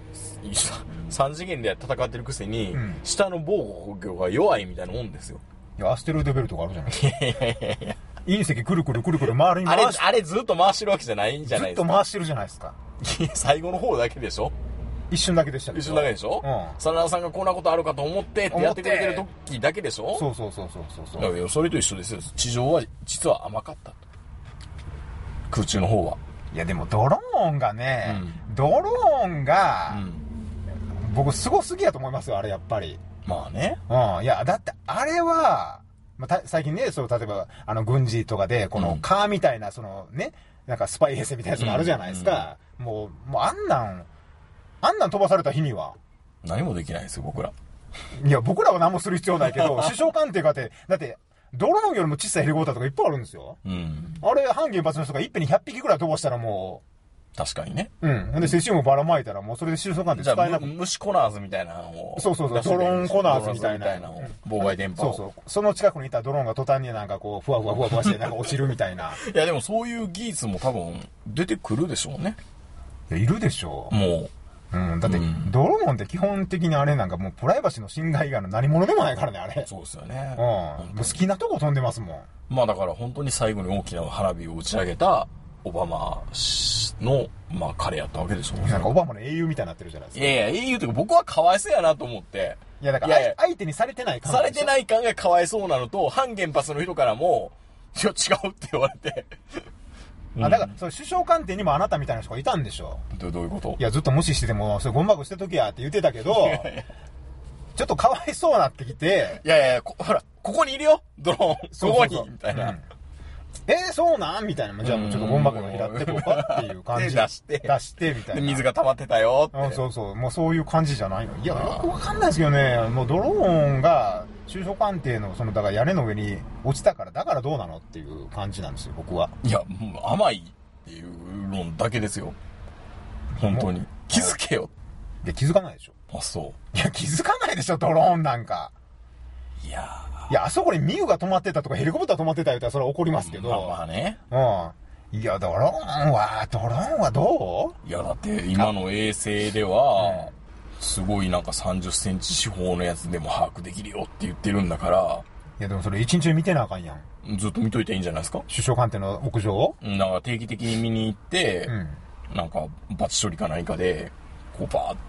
さん次元で戦ってるくせに、うん、下の防御が弱いみたいなもんですよ。 いや、アステロイドベルトがあるじゃないですか。いやいやいや隕石くるくるくるくる周りに回しあれ、あれずっと回してるわけじゃないんじゃないですか。 ずっと回してるじゃないですか。 最後の方だけでしょ。 一瞬だけでしたけど。 一瞬だけでしょ。うん。真田さんがこんなことあるかと思ってってやってくれてる時だけでしょ。 そうそうそうそうそう。 だからそれと一緒ですよ。地上は実は甘かったと。空中の方は。 いやでもドローンがね、うん、ドローンが、うん、僕すごすぎやと思いますよ、あれやっぱり。 まあね。 うん。いや、だってあれは、まあ、最近ね、そう、例えば、あの、軍事とかで、この、カーみたいな、そのね、なんかスパイ衛星みたいなやつがあるじゃないですか。うんうん、もう、もうあんなん、あんなん飛ばされた日には。 何もできないですよ、僕ら。 いや、僕らは何もする必要ないけど、首相官邸があって、だって、ドローンよりも小さいヘリコプターとかいっぱいあるんですよ。うん。あれ、反原発の人がいっぺんにひゃっぴきくらい飛ばしたらもう、 確かにね。 うん。ほんで、セシウムばらまいたら、もうそれで首相官邸使えなくて。 虫コナーズみたいなのを。 そうそうそう、ドローンコナーズみたいな。 妨害電波を。 そうそう。その近くにいたドローンが途端になんかこう、ふわふわふわふわして、なんか落ちるみたいな。 いや、でもそういう技術も多分、出てくるでしょうね。 いや、いるでしょう。 もう。 うん。だって、うん、ドローンって基本的にあれなんかもう、プライバシーの侵害以外の何者でもないからね、あれ。 そうですよね。 うん。もう好きなとこ飛んでますもん。 まあだから本当に最後に大きな花火を打ち上げた、オバマの、まあ彼やったわけでしょ。 なんかオバマの英雄みたいになってるじゃないですか。 いやいや、英雄というか僕はかわいそうやなと思って。 いやだから相手にされてない感されてない感がかわいそうなのと、反原発の人からも、いや違うって言われて。 あ、だから、その首相官邸にもあなたみたいな人がいたんでしょ。 ど, どういうこと？ いや、ずっと無視してても、それゴンバグしてときやって言ってたけど、ちょっとかわいそうなってきて。 いやいや、ほら、ここにいるよドローン。ここにみたいな。うん、 えー、そうなんみたいな。じゃあもうちょっとゴンバグが拾ってこうかっていう感じ。 で出して。 出してみたいな。 で、水が溜まってたよって。 うん、そうそう。もうそういう感じじゃないの。いや、よくわかんないですけどね、もうドローンが、首相官邸の、その、だから屋根の上に落ちたから、だからどうなのっていう感じなんですよ、僕は。 いや、もう甘いっていう論だけですよ。本当に。気づけよ。 いや、気づかないでしょ。 あ、そう。 いや、気づかないでしょ、ドローンなんか。 いやいや、あそこにミウが止まってたとかヘリコプター止まってた言ったらそれは怒りますけど。 まあまあね。 うん。いや、ドローンは、ドローンはどう？いや、だって今の衛星では、すごいなんかさんじゅっセンチ四方のやつでも把握できるよって言ってるんだから。 いや、でもそれ一日見てなあかんやん。 ずっと見といていいんじゃないですか？ 首相官邸の屋上を？ なんか定期的に見に行って、うん、なんかバチ処理か何かで、こうバーって、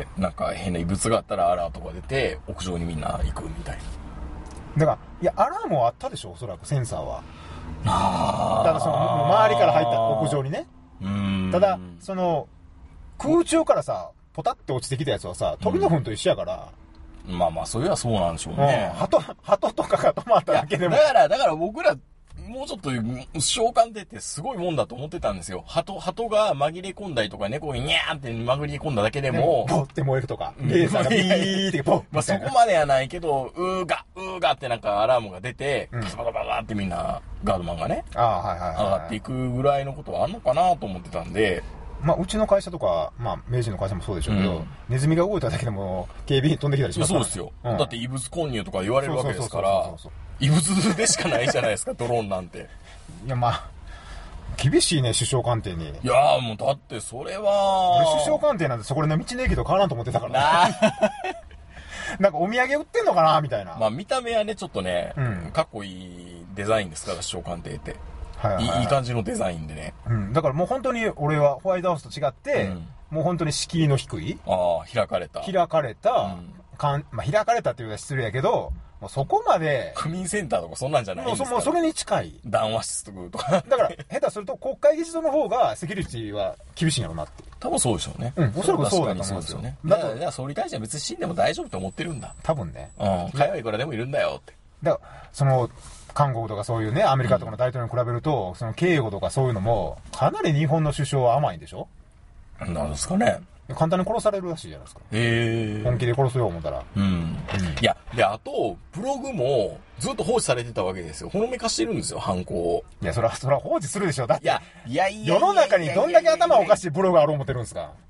なんか変な異物があったらアラートが出て、屋上にみんな行くみたいな。 だから、いや、アラームはあったでしょ、おそらく、センサーは。ああ。ただ、その、周りから入った屋上にね。うん。ただ、その、空中からさ、ポタって落ちてきたやつはさ、鳥の糞と一緒やから。 うん、まあまあ、それはそうなんでしょうね。 うん。鳩、鳩とかが止まっただけでも。 だから、だから僕ら、もうちょっと、召喚出てすごいもんだと思ってたんですよ。鳩、鳩が紛れ込んだりとか、猫にニャーって紛れ込んだだけでも、 ポって燃えるとか、レーザーがビーってポッ。 まあそこまではないけど、うーが、うーがってなんかアラームが出て、バタバタバタってみんな、ガードマンがね、 ああ、はいはいはい。 上がっていくぐらいのことはあんのかなと思ってたんで、 まあ、うちの会社とか、まあ、明治の会社もそうでしょうけど、うん、ネズミが動いただけでも、警備員飛んできたりしますから。 そうですよ。うん、だって異物混入とか言われるわけですから、異物でしかないじゃないですか、ドローンなんて。 いや、まあ、厳しいね、首相官邸に。 いやー、もうだってそれは。 俺、首相官邸なんてそこでの道の駅と変わらんと思ってたからね。なんかお土産売ってんのかなみたいな。 まあ、見た目はね、ちょっとね、うん、かっこいいデザインですから、首相官邸って。はいはいはい、いい感じのデザインでね。 うん。だからもう本当に俺はホワイトハウスと違って、うん、もう本当に敷居の低い。 ああ、開かれた。 開かれた、うん、かんまあ、開かれたっていうのは失礼やけど、もうそこまで。 区民センターとかそんなんじゃないんですか、ね、 もうそれに近い。 談話室とか。 だから、下手すると国会議事堂の方がセキュリティは厳しいんやろうなって。 多分そうでしょうね。 うん、おそらくそうだと思うんですよね。 だから、総理大臣は別に死んでも大丈夫と思ってるんだ。 多分ね。 うん。会話いくらでもいるんだよって。 だから、その、韓国とかそういうね、アメリカとかの大統領に比べると、うん、その警護とかそういうのも、かなり日本の首相は甘いんでしょ？ なんですかね。 簡単に殺されるらしいじゃないですか。 へー。 本気で殺すよう思ったら。 うん。うん、いや、で、あと、ブログもずっと放置されてたわけですよ。ほのめかしてるんですよ、犯行を。 いや、そら、そら放置するでしょ。だって。 いや、いやいや。 世の中にどんだけ頭おかしいブログある思ってるんですか？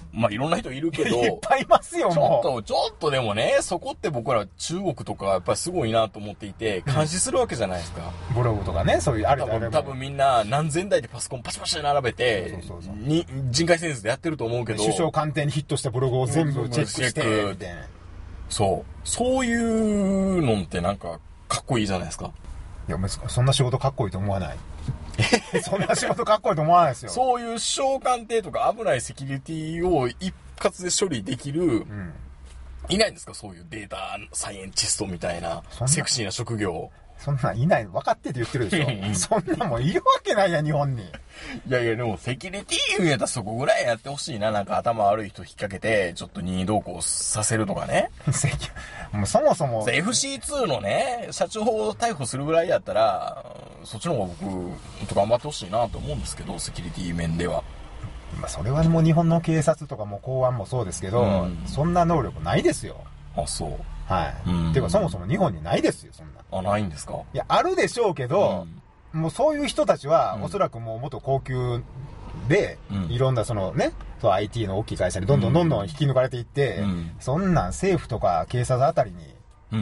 まあいろんな人いるけど。 いっぱいいますよ、もう。ちょっと、ちょっとでもね、そこって僕ら中国とかやっぱりすごいなと思っていて、監視するわけじゃないですか。 ブログとかね、そういう、あれ多分、多分みんな何千台でパソコンパチパチで並べて、そうそうそう、に、人海戦術でやってると思うけど。 首相官邸にヒットしたブログを全部チェックして、みたいな。 そう。そういうのってなんか、かっこいいじゃないですか。 いや、そんな仕事かっこいいと思わない。そんな仕事かっこいいと思わないですよ。 そういう首相官邸とか危ないセキュリティを一括で処理できる、うん、いないんですか、そういうデータサイエンティストみたいなセクシーな職業。 そんなんいない、分かってって言ってるでしょ。そんなもんいるわけないや、日本に。いやいや、でもセキュリティ言うんやったらそこぐらいやってほしいな。なんか頭悪い人引っ掛けて、ちょっと任意同行させるとかね。 もうそもそも。 エフシーツー のね、社長を逮捕するぐらいやったら、そっちの方が僕、もっと頑張ってほしいなと思うんですけど、セキュリティ面では。 まあそれはもう日本の警察とかも公安もそうですけど、うん、そんな能力ないですよ。 あ、そう。 はい。うん、ていうかそもそも日本にないですよ、そんな。 あ、ないんですか？ いや、あるでしょうけど、うん、もうそういう人たちは、うん、おそらくもう元高級で、うん、いろんなそのね、そう アイティー の大きい会社にどんどんどんどん引き抜かれていって、うん、そんなん政府とか警察あたりに、うん、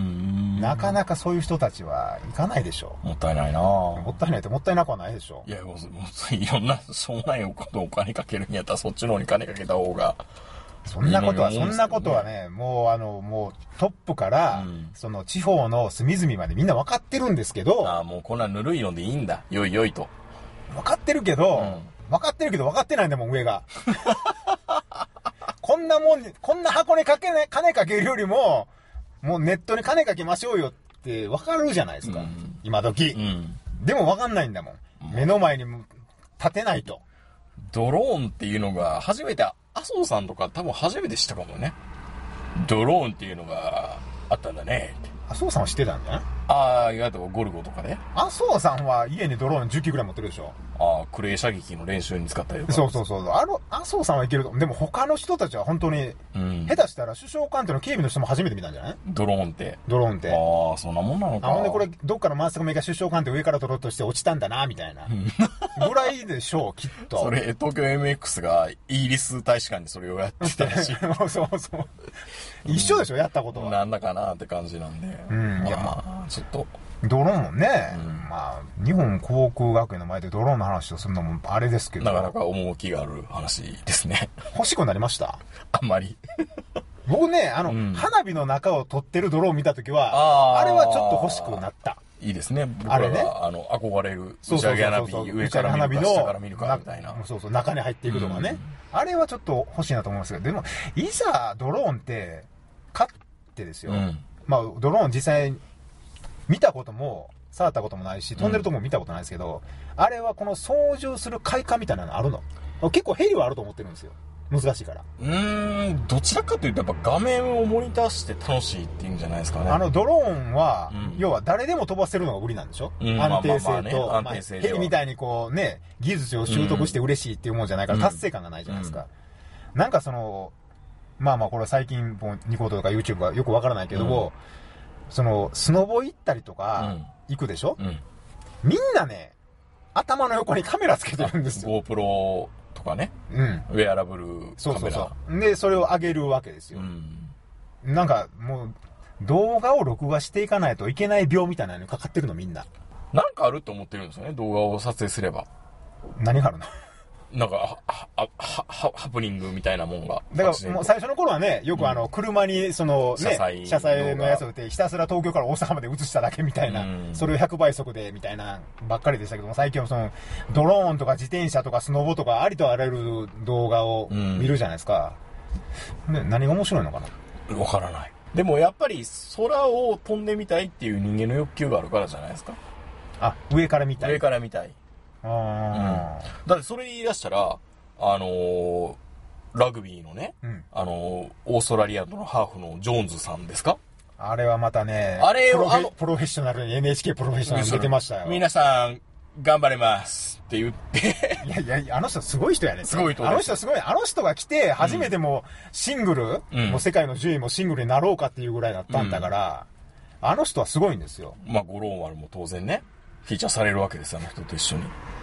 なかなかそういう人たちは行かないでしょう。 もったいないなぁ。 もったいないってもったいなくはないでしょう。 いや、もう、いろんな、しょうもないことをお金かけるんやったらそっちの方に金かけた方が。 そんなことは、そんなことはね、もうあの、もうトップから、うん、その地方の隅々までみんな分かってるんですけど。 ああ、もうこんなぬるいのでいいんだ。よいよいと。 分かってるけど、うん、分かってるけど分かってないんだもん、上が。こんなもんに、こんな箱にかけね、金かけるよりも、もうネットに金かけましょうよって分かるじゃないですか。うん、今時、うん。でも分かんないんだもん。目の前に立てないと。 ドローンっていうのが初めて、麻生さんとか多分初めて知ったかもね。ドローンっていうのがあったんだねって。 麻生さんは知ってたんじゃない？ ああ、意外とゴルゴとかね。 麻生さんは家にドローンじゅっきゅうぐらい持ってるでしょ。 ああ、クレー射撃の練習に使ったりとか。 そうそうそう。あの、麻生さんはいけると。でも他の人たちは本当に、うん、下手したら首相官邸の警備の人も初めて見たんじゃない？ ドローンって。 ドローンって。 ああ、そんなもんなのか。 あ、ほんでこれ、どっかのマスコミが首相官邸上から撮ろうとして落ちたんだな、みたいな。ぐらいでしょう、きっと。 それ、東京 エムエックス がイギリス大使館にそれをやってたらしい。 そうそう。一緒でしょ、やったことは。 なんだかなって感じなんで。うん。いや、まあ、ちょっと。 ドローンね、うん、まあ、日本航空学園の前でドローンの話をするのもあれですけど。 なかなか趣がある話ですね。 欲しくなりました？ あんまり。 僕ね、あの、うん、花火の中を撮ってるドローン見たときは、あ, あれはちょっと欲しくなった。 いいですね。僕らが、あれね、あの、憧れる打ち上げ花火、上から見るか下から見るかみたいな。 そうそう、中に入っていくとかね、うん。あれはちょっと欲しいなと思いますけど、でも、いざドローンって、買ってですよ。うん、まあ、ドローン実際、見たことも、触ったこともないし、飛んでるとこも見たことないですけど、うん、あれはこの操縦する快感みたいなのあるの？結構ヘリはあると思ってるんですよ。難しいから。 うーん、どちらかというとやっぱ画面をモニターして楽しいっていうんじゃないですかね。 あのドローンは、うん、要は誰でも飛ばせるのが売りなんでしょ？うん、安定性と、まあ、ヘリみたいにこうね、技術を習得して嬉しいっていうもんじゃないから、達成感がないじゃないですか。うん、なんかその、まあまあこれ最近、ニコートとか YouTube がよくわからないけども、うん、その、スノボ行ったりとか、行くでしょ？うん、みんなね、頭の横にカメラつけてるんですよ。 GoPro とかね。うん。ウェアラブルカメラ。 そうそうそう。で、それを上げるわけですよ。うん、なんか、もう、動画を録画していかないといけない病みたいなのにかかってるの、みんな。 なんかあると思ってるんですよね、動画を撮影すれば。 何があるの？ なんか、は、は、は、ハプニングみたいなもんが。 だからもう最初の頃はね、よくあの、車にそのね、車載のやつをってひたすら東京から大阪まで映しただけみたいな、それをひゃくばい速でみたいなばっかりでしたけども、最近はその、ドローンとか自転車とかスノボとかありとあらゆる動画を見るじゃないですか。ね、何が面白いのかな？わからない。でもやっぱり空を飛んでみたいっていう人間の欲求があるからじゃないですか。 あ、上から見たい。 上から見たい。あうん、だってそれ言い出したら、あのー、ラグビーのね、うん、あのー、オーストラリアのハーフのジョーンズさんですか？ あれはまたね、 あれをプロ、プロフェッショナルに エヌエイチケー プロフェッショナルに出てましたよ。 皆さん、頑張れますって言って。 いやいや、あの人すごい人やね。 すごい人です。 あの人すごい。あの人が来て、初めてもシングル、うん、もう世界のじゅういもシングルになろうかっていうぐらいだったんだから、うん、あの人はすごいんですよ。 まあ、ゴローマルも当然ね、フィーチャーされるわけですよ、あの人と一緒に。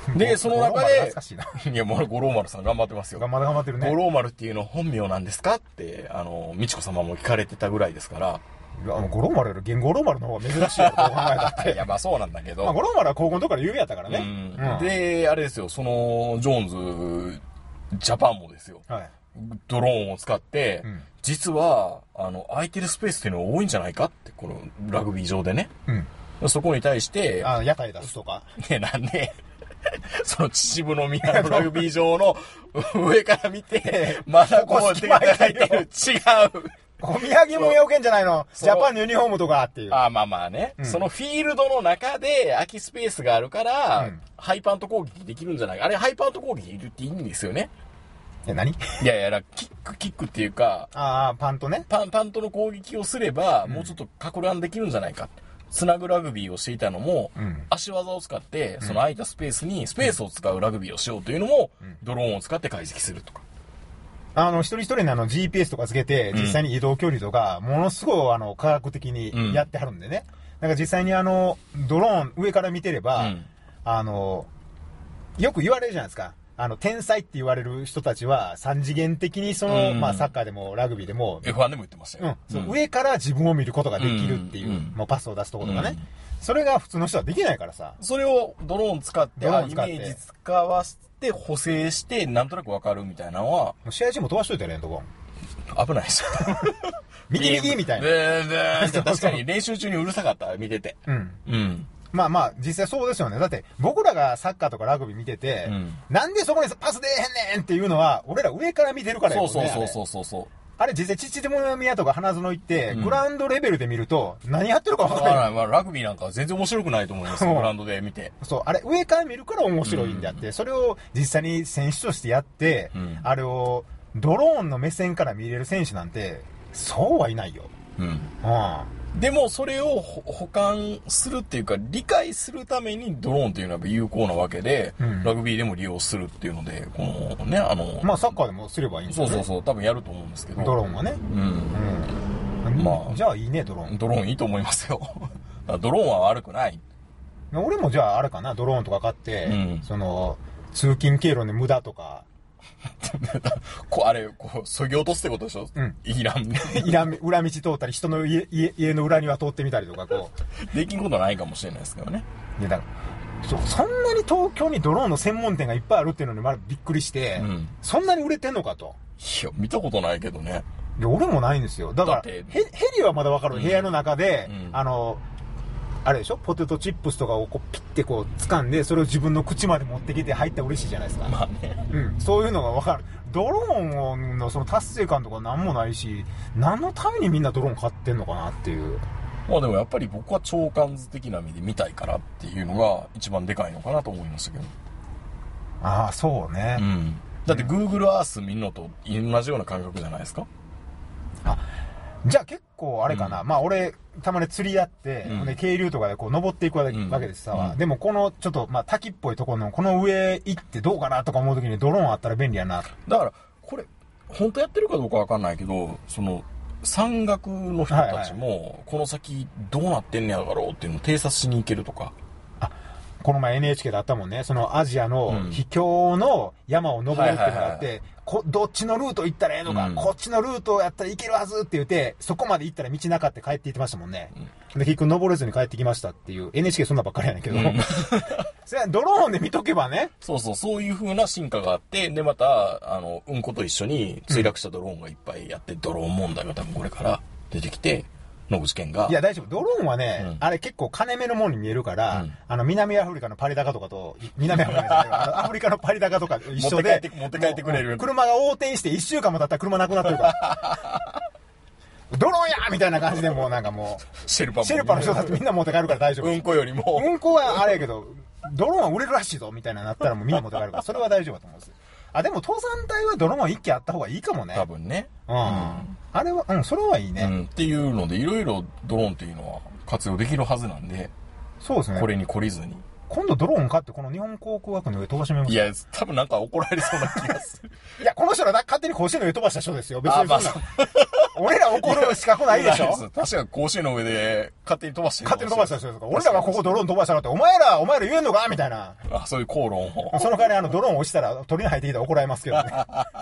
で、その中で、 い, いや、もう五郎丸さん頑張ってますよ。 頑張って頑張ってるね。 五郎丸っていうの本名なんですかって、あの、美智子様も聞かれてたぐらいですから。 いや、もう五郎丸より現五郎丸の方が珍しいよ、どう考えたって。 いや、まあそうなんだけど。 まあ五郎丸は高校のとこから有名やったからね。 うんうん、で、あれですよ、その、ジョーンズ、ジャパンもですよ。はい。ドローンを使って、うん、実は、あの、空いてるスペースっていうのが多いんじゃないかって、このラグビー場でね。うん。そこに対して、 あ、屋台出すとか。 ね、なんで、その秩父の宮のラグビー場の上から見て、まだこうって書いてる。違う。 お土産もよけんじゃないの？ジャパンのユニフォームとかっていう。 ああ、まあまあね、うん。そのフィールドの中で空きスペースがあるから、うん、ハイパント攻撃できるんじゃないか。あれハイパント攻撃いるっていいんですよね。 え、何？ いやいや、キック、キックっていうか、 ああ、パントね。 パン、パントの攻撃をすれば、うん、もうちょっとかく乱できるんじゃないか。つなぐラグビーをしていたのも、うん、足技を使って、その空いたスペースにスペースを使うラグビーをしようというのも、うん、ドローンを使って解析するとか。 あの、一人一人にあの ジーピーエス とかつけて、実際に移動距離とか、ものすごいあの、科学的にやってはるんでね。うん、なんか実際にあの、ドローン上から見てれば、うん、あの、よく言われるじゃないですか。あの、天才って言われる人たちは、三次元的にその、うん、まあ、サッカーでもラグビーでも。 エフワン でも言ってましたよ。 うん。そう、上から自分を見ることができるっていう、うん、もうパスを出すところとかね、うん。それが普通の人はできないからさ。 それをドローン使って、イメージ使わせて、補正して、なんとなくわかるみたいなのは。もう試合中も飛ばしといたらええんとこ。 危ないですよ。 右右みたいな。 ブーブーって確かに練習中にうるさかった、見てて。うん。うん。 まあまあ、実際そうですよね。だって、僕らがサッカーとかラグビー見てて、うん、なんでそこにパス出えへんねんっていうのは、俺ら上から見てるからやもんね。 そうそうそうそうそう。 あれ実際、秩父宮とか花園行って、うん、グラウンドレベルで見ると、何やってるか分からない。 まあ、ラグビーなんか全然面白くないと思いますよ、グラウンドで見て。 そう、あれ上から見るから面白いんであって、うん、それを実際に選手としてやって、うん、あれをドローンの目線から見れる選手なんて、そうはいないよ。うん。うん。 でもそれを補完するっていうか理解するためにドローンっていうのは有効なわけで、うん、ラグビーでも利用するっていうので、このね、あのまあサッカーでもすればいいんですよね。 そうそうそう、多分やると思うんですけど。 ドローンはね。うん。うん、まあじゃあいいね、ドローン。 ドローンいいと思いますよ。ドローンは悪くない。 俺もじゃああれかな、ドローンとか買って、うん、その通勤経路の無駄とか。 こうあれこう削ぎ落とすってことでしょ、うん、いらんいらん裏道通ったり人の 家, 家, 家の裏庭通ってみたりとかこうできんことないかもしれないですけどね。 いやだからそ, そんなに東京にドローンの専門店がいっぱいあるっていうのにまだびっくりして、うん、そんなに売れてんのかと。 いや見たことないけどね。 いや俺もないんですよ。だからヘ, ヘリはまだわかる、うん、部屋の中で、うん、あのあれでしょ、ポテトチップスとかをこうピッてこう掴んでそれを自分の口まで持ってきて入ったら嬉しいじゃないですか。まあね、うん、そういうのが分かる。ドローンのその達成感とか何もないし、何のためにみんなドローン買ってんのかなっていう。 まあでもやっぱり僕は長官図的な目で見たいからっていうのが一番でかいのかなと思いましたけど。 ああそうね、うん、 だって Google Earth 見るのと同じような感覚じゃないですか。 あ、じゃあ結構あれかな、うん、まあ俺たまに釣りやって、うん、で渓流とかでこう登っていくわけですさ、うん、でもこのちょっとまあ滝っぽいところのこの上行ってどうかなとか思う時にドローンあったら便利やな。 だからこれ本当やってるかどうかわかんないけど、その山岳の人たちもこの先どうなってんねやろうっていうのを偵察しに行けるとか。 あ、この前 エヌエイチケー であったもんね。そのアジアの秘境の山を登るっていうのがあって、こどっちのルート行ったらええのか、うん、こっちのルートやったら行けるはずって言って、そこまで行ったら道なかって帰って行ってましたもんね。うん、で、結局登れずに帰ってきましたっていう、エヌエイチケー そんなばっかりやねんけど。うん、それはドローンで見とけばね。 そうそう、そういう風な進化があって、で、また、あの、うんこと一緒に墜落したドローンがいっぱいやって、うん、ドローン問題が多分これから出てきて、野口健が。 いや、大丈夫。ドローンはね、うん、あれ結構金目のものに見えるから、うん、あの、南アフリカのパリ高とかと、南アフリカじゃないあのアフリカのパリ高とかと一緒で、 持って帰ってくれる。 車が横転して一週間も経ったら車なくなってるから。ドローンやみたいな感じでもうなんかもう、 シェルパも。 シェルパの人だってみんな持って帰るから大丈夫。 うんこよりも。 うんこはあれやけど、ドローンは売れるらしいぞみたいななったらもうみんな持って帰るから、それは大丈夫だと思うんです。あ、でも登山隊はドローン一機あった方がいいかもね。 多分ね。 うん。うん、あれは、うん、それはいいね。うん。 っていうので、いろいろドローンっていうのは活用できるはずなんで。 そうですね。 これに懲りずに。 今度ドローン買ってこの日本航空学の上飛ばしてみます。 いや、多分なんか怒られそうな気がする。 いや、この人ら勝手に甲子園の上飛ばした人ですよ。別にそんな。 俺ら怒る資格ないでしょ。 確か甲子園の上で勝手に飛ばしてる。 勝手に飛ばした人ですか。俺らがここドローン飛ばしたのって、お前ら、お前ら言えんのかみたいな。 あ、そういう口論を。 その代わりあの、ドローン落ちたら鳥に入ってきたら怒られますけどね。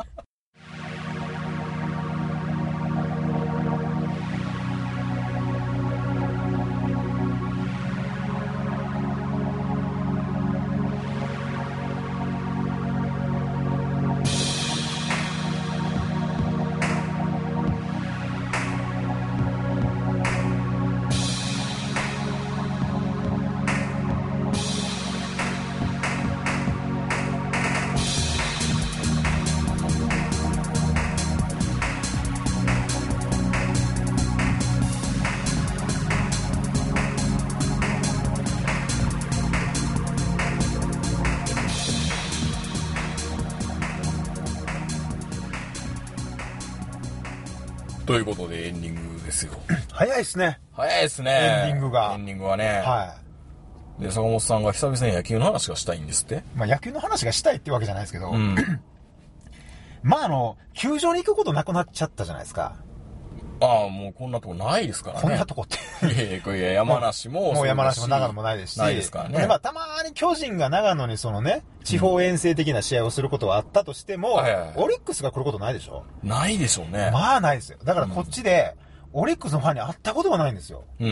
ということでエンディングですよ。 早いっすね。 早いですね。 エンディングが。 エンディングはね。 はい。 で、坂本さんが久々に野球の話がしたいんですって。 まあ野球の話がしたいってわけじゃないですけど、 うん、 まああの、球場に行くことなくなっちゃったじゃないですか。 ああ、もうこんなとこないですからね。 こんなとこって。 いやいや、これ山梨も。 もう山梨も長野もないですし。 ないですからね。 で、まあたまに巨人が長野にそのね、地方遠征的な試合をすることはあったとしても、うんはいはいはい、オリックスが来ることないでしょ？ ないでしょうね。 まあないですよ。だからこっちで、オリックスのファンに会ったことはないんですよ。 うん。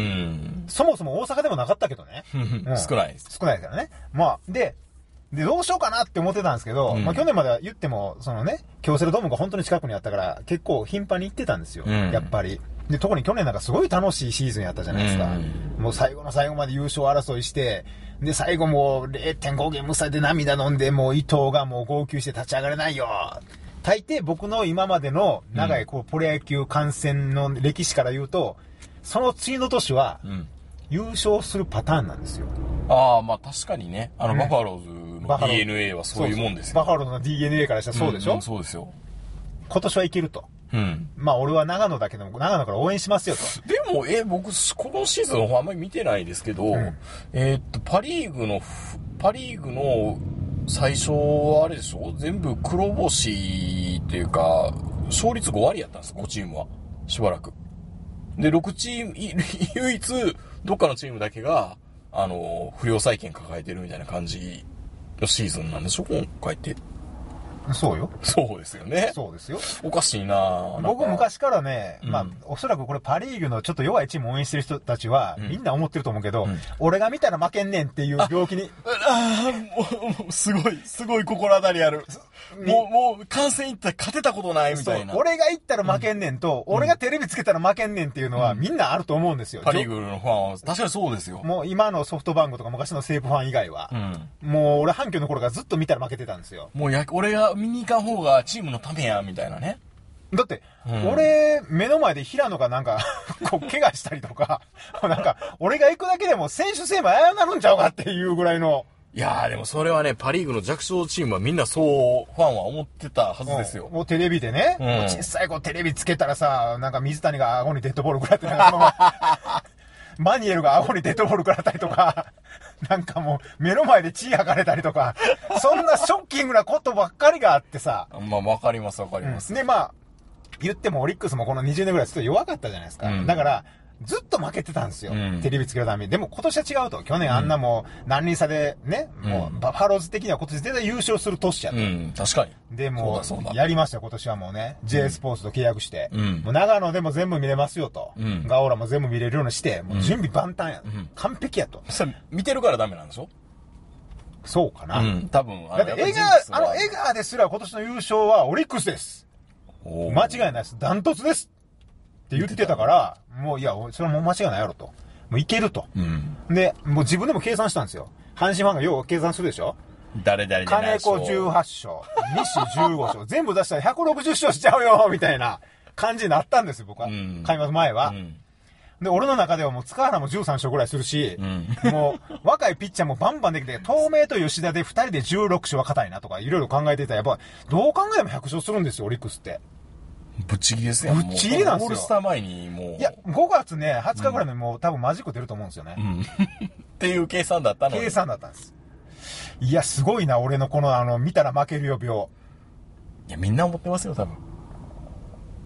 そもそも大阪でもなかったけどね。 うん、少ないです。 少ないですからね。まあ、で、で、どうしようかなって思ってたんですけど、うん、まあ去年までは言っても、そのね、京セラドームが本当に近くにあったから、結構頻繁に行ってたんですよ。うん、やっぱり。で、特に去年なんかすごい楽しいシーズンやったじゃないですか。うん、もう最後の最後まで優勝争いして、で、最後もう れいてんご ゲーム差で涙飲んで、もう伊藤がもう号泣して立ち上がれないよ。大抵僕の今までの長いこうプロ野球観戦の歴史から言うと、その次の年は優勝するパターンなんですよ。 ああ、まあ確かにね。あの、うん、バファローズの ディーエヌエー はそういうもんですよ。 バファローズの ディーエヌエー からしたらそうでしょ、 うんうん、そうですよ。 今年はいけると。 うん。 まあ俺は長野だけども、長野から応援しますよと。 でも、え、僕、このシーズンあんまり見てないですけど、うん、えー、っと、パリーグの、パリーグの最初はあれでしょ？全部黒星っていうか、勝率ご割やったんです、ごチームは。しばらく。で、ろくチーム、唯一、どっかのチームだけが、あの、不良債権抱えてるみたいな感じのシーズンなんでしょ、今回って。 そうよ。 そうですよね。 そうですよ。 おかしいな僕昔からね、うん、まあ、おそらくこれパリーグのちょっと弱いチームを応援してる人たちは、うん、みんな思ってると思うけど、うん、俺が見たら負けんねんっていう病気に。 ああ、もう、すごい、すごい心当たりある。もう、もう、観戦行ったら勝てたことないみたいな。 俺が行ったら負けんねんと、うん、俺がテレビつけたら負けんねんっていうのは、みんなあると思うんですよ。 パリーグのファンは、確かにそうですよ。 もう今のソフトバンクとか昔の西武ファン以外は、うん、もう俺阪急の頃からずっと見たら負けてたんですよ。 もうや、俺が見に行かん方がチームのためや、みたいなね。 だって、うん、俺、目の前で平野がなんか、こう、怪我したりとか、なんか、俺が行くだけでも選手生命危なるんちゃうかっていうぐらいの。 いやーでもそれはね、パリーグの弱小チームはみんなそう、ファンは思ってたはずですよ。 うん、もうテレビでね、うん、小さい子テレビつけたらさ、なんか水谷が顎にデッドボール食らってなんかマニエルが顎にデッドボール食らったりとか、なんかもう目の前で血吐かれたりとか、そんなショッキングなことばっかりがあってさ。 まあわかりますわかります。 うん、でまあ、言ってもオリックスもこのにじゅうねんぐらいちょっと弱かったじゃないですか。うん、だから、ずっと負けてたんですよ。うん、テレビつけるために。でも今年は違うと。去年あんなもう何人差でね、うん、もうバファローズ的には今年絶対優勝する年やと。 うん、確かに。 で、もう、やりましたよ今年はもうね。J スポーツと契約して。 うん、 もう長野でも全部見れますよと。 うん、 ガオラも全部見れるようにして、もう準備万端や。うん、完璧やと。 それ見てるからダメなんでしょ？ そうかな。 うん、多分。 だって江川、あの江川ですら今年の優勝はオリックスです。間違いないです。ダントツです。って言ってたから、もういや、それはもう間違いないやろと。もういけると。 うん、 で、もう自分でも計算したんですよ。阪神ファンがよう計算するでしょ？ 誰々じゃない金子じゅうはち勝、西じゅうご勝、全部出したらひゃくろくじゅっ勝しちゃうよみたいな感じになったんですよ、僕は。うん、開幕前は。うん、で、俺の中ではもう塚原もじゅうさん勝ぐらいするし、うん、もう若いピッチャーもバンバンできて、東明と吉田でふたりでじゅうろく勝は硬いなとかいろいろ考えていたら、やっぱどう考えてもひゃく勝するんですよ、オリックスって。 ぶっちぎりですよ。 ぶっちぎりなんですよ。 オールスター前にもう。 いや、ごがつね、はつかぐらいにもう、うん、多分マジック出ると思うんですよね。 うん、っていう計算だったの。 計算だったんです。いや、すごいな、俺のこの、あの、見たら負けるよ病。 いや、みんな思ってますよ、多分。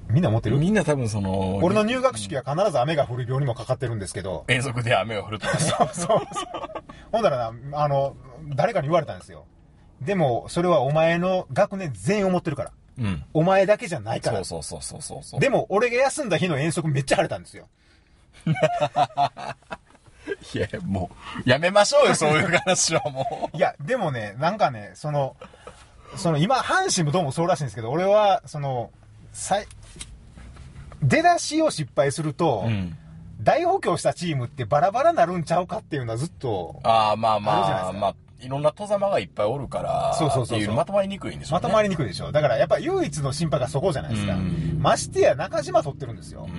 みんな思ってる？ みんな多分その、 俺の入学式は必ず雨が降る病にもかかってるんですけど。 遠足で雨が降るとか、ね。 そうそうそう。ほんだらな、あの、誰かに言われたんですよ。でも、それはお前の学年全員思ってるから。うん。お前だけじゃないから。 そうそうそうそうそう。 でも、俺が休んだ日の遠足めっちゃ晴れたんですよ。 いや、もう、やめましょうよ、そういう話はもう。いや、でもね、なんかね、その、その、今、阪神もどうもそうらしいんですけど、俺は、その、さい、出だしを失敗すると、うん、大補強したチームってバラバラなるんちゃうかっていうのはずっと、 ああ、まあまあ、まあ、いろんな戸様がいっぱいおるから、 そうそうそうそう。 まとまりにくいんでしょうね。 まとまりにくいでしょ。だからやっぱ唯一の心配がそこじゃないですか。うん、ましてや中島取ってるんですよ。うん、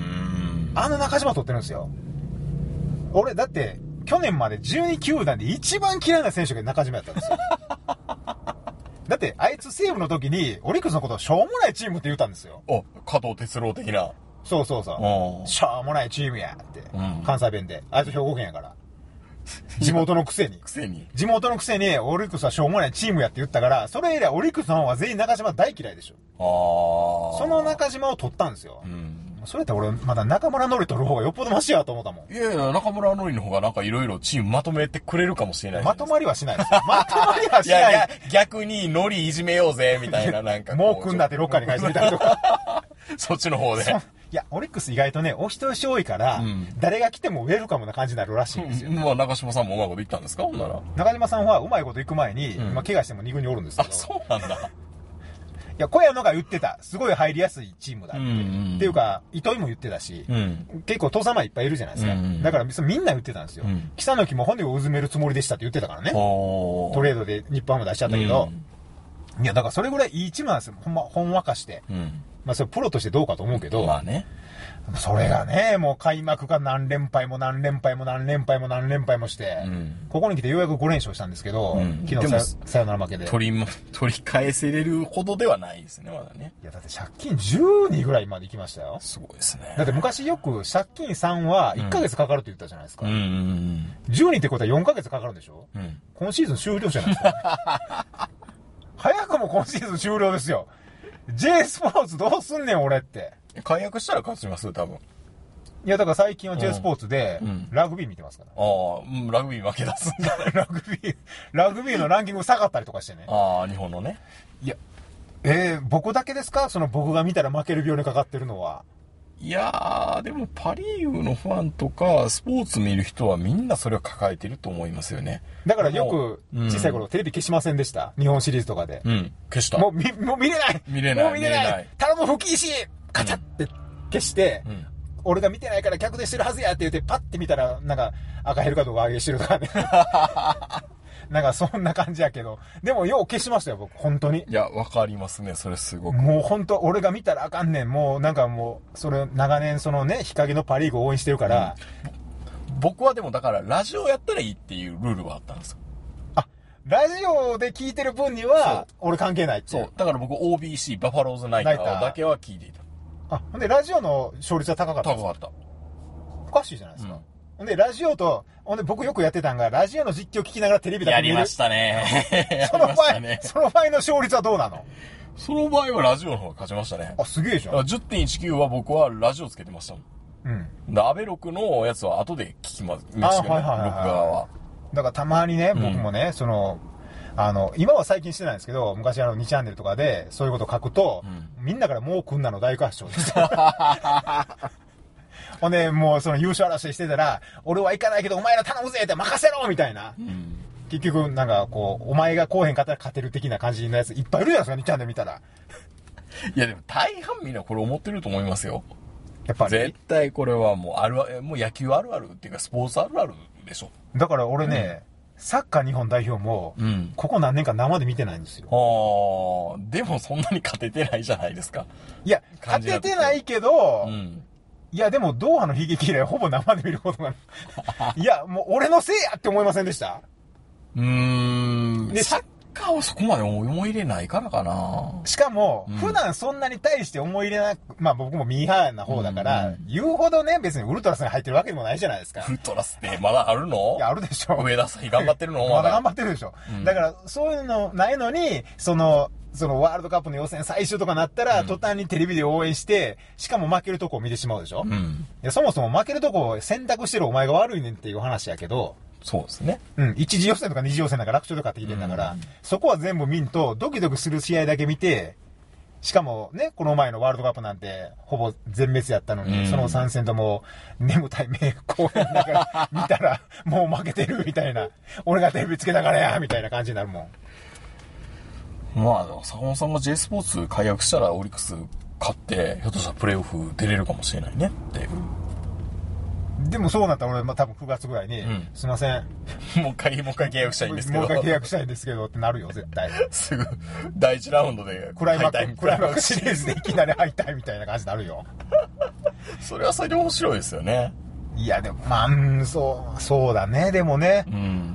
あの中島取ってるんですよ。俺、だって、去年までじゅうに球団で一番嫌いな選手が中島やったんですよ。だって、あいつ西武の時に、オリックスのことをしょうもないチームって言ったんですよ。 お、加藤哲郎的な。 そうそうそう。しょうもないチームやって。うん、関西弁で。あいつ兵庫県やから。地元のくせに。 くせに。 地元のくせに、オリックスはしょうもないチームやって言ったから、それ以来オリックスの方は全員中島大嫌いでしょ。ああ。その中島を取ったんですよ。うん。それって俺、まだ中村のり取る方がよっぽどマシやと思ったもん。 いやいや、中村のりの方がなんかいろいろチームまとめてくれるかもしれない。 まとまりはしないですよ。まとまりはしない。いやいや、 逆にのりいじめようぜ、みたいななんか。 もう組んだってロッカーに返してみたりとか。 そっちの方で。 いや、オリックス意外とね、お人よし多いから、うん、誰が来てもウェルカムな感じになるらしいんですよ。 まあ、中島さんもうまいこと言ったんですかほんなら。 中島さんはうまいこと言く前に、うん、まあ、怪我してもに軍におるんですけど。 あ、そうなんだ。いや、小屋のが言ってた。すごい入りやすいチームだって。うんうん、っていうか、糸井も言ってたし、うん、結構、戸様いっぱいいるじゃないですか。うんうん、だから、みんな言ってたんですよ。うん、北野木も骨をうずめるつもりでしたって言ってたからね。トレードで日本も出しちゃったけど、うん、いや、だからそれぐらいいいチームなんですよ。ほんま、ほんわかして。うんまあそれプロとしてどうかと思うけど。 まあね。 それがね、もう開幕が何連敗も何連敗も何連敗も何連敗もして、うん、ここに来てようやくご連勝したんですけど、うん、昨日ささよなら負けで。 取り、取り返せれるほどではないですね、まだね。 いや、だって借金じゅうにぐらいまで行きましたよ。 すごいですね。 だって昔よく借金さんはいっかげつかかるって言ったじゃないですか。うん、じゅうにってことはよんかげつかかるんでしょ、うん、今シーズン終了じゃないですか。早くも今シーズン終了ですよ。J スポーツどうすんねん俺って。 解約したら勝ちます多分。 いやだから最近は J スポーツでラグビー見てますから。 ああ、うん、ラグビー負け出すんだ。 ラグビー、ラグビーのランキング下がったりとかしてね。 ああ、日本のね。 いや、えー、僕だけですかその僕が見たら負ける病にかかってるのは。 いやー、でもパリーグのファンとか、スポーツ見る人はみんなそれを抱えてると思いますよね。 だからよく、小さい頃、うん、テレビ消しませんでした。日本シリーズとかで。 うん、消した。 もう見、もう見れない見れないもう見れない、ない頼む吹き石カチャって消して、うん、俺が見てないから逆でしてるはずやって言って、パッて見たら、なんか、赤ヘルかどうか上げしてるとかね。なんかそんな感じやけど。でもよう消しましたよ、僕、本当に。 いや、わかりますね、それすごく。 もう本当、俺が見たらあかんねん。もうなんかもう、それ、長年そのね、日陰のパリーグを応援してるから、 うん。僕はでもだから、ラジオやったらいいっていうルールはあったんですよ。 あ、ラジオで聞いてる分には、俺関係ないっていう。そう。 だから僕 オービーシー、バファローズナイターだけは聞いていた。 あ、ほんで、ラジオの勝率は高かったんですか？ 高かった。 おかしいじゃないですか。うんほんで、ラジオと、ほんで、僕よくやってたんが、ラジオの実況聞きながらテレビだけ見る。 やりましたね。 その場合、ね、その場合の勝率はどうなの？ その場合はラジオの方が勝ちましたね。 あ、すげえじゃん。 じゅってんいちきゅう は僕はラジオつけてましたもん。うん。だアベロクのやつは後で聞きます。 あ、はいはいはい、はい。録画は。だからたまにね、僕もね、うん、その、あの、今は最近してないんですけど、昔あの、にチャンネルとかで、そういうこと書くと、うん、みんなからもう来んなの大合唱です。ほんで、もうその優勝争いしてたら、俺は行かないけどお前ら頼むぜって任せろみたいな。うん、結局、なんかこう、お前がこうへんかったら勝てる的な感じのやついっぱいいるじゃないですか、にチャンネル見たら。 いやでも大半みんなこれ思ってると思いますよ。 やっぱり。 絶対これはもうあるある、もう野球あるあるっていうかスポーツあるあるでしょ。 だから俺ね、うん、サッカー日本代表も、うん、ここ何年か生で見てないんですよ。 ああ、でもそんなに勝ててないじゃないですか。 いや、勝ててないけど、うんいや、でも、ドーハの悲劇以来、ほぼ生で見ることが、いや、もう、俺のせいやって思いませんでした？ うーん。で、サッカーはそこまで思い入れないからかな。 しかも、うん、普段そんなに対して思い入れなく、まあ僕もミーハーな方だから、うんうん、言うほどね、別にウルトラスに入ってるわけでもないじゃないですか。 ウルトラスってまだあるの？ いや、あるでしょ。 上田さん頑張ってるの？ まだ頑張ってるでしょ。うん、だから、そういうのないのに、その、 そのワールドカップの予選最終とかなったら、うん、途端にテレビで応援して、しかも負けるとこを見てしまうでしょ、うん、いやそもそも負けるとこを選択してるお前が悪いねんっていう話やけど、 そうですね。 うん。一次予選とか二次予選なんか楽勝とかってきてんだから、うん、そこは全部見んと、ドキドキする試合だけ見て、しかもね、この前のワールドカップなんて、ほぼ全滅やったのに、うん、そのさん戦とも、眠たい目、こうやりながら見たら、もう負けてるみたいな、俺がテレビつけたからや、みたいな感じになるもん。まあ、坂本さんが J スポーツ解約したらオリックス勝って、ひょっとしたらプレーオフ出れるかもしれないねっていう。 でもそうなったら俺、まあ、多分くがつぐらいに、うん、すいません。 もう一回、もう一回契約したいんですけど。 もう一回契約したいんですけどってなるよ、絶対。 すぐ、だいいちラウンドでクライマック、クライマックシリーズでいきなり敗退みたいな感じになるよ。 それはそれで面白いですよね。 いや、でも、まあ、うん、そう、そうだね、でもね。うん、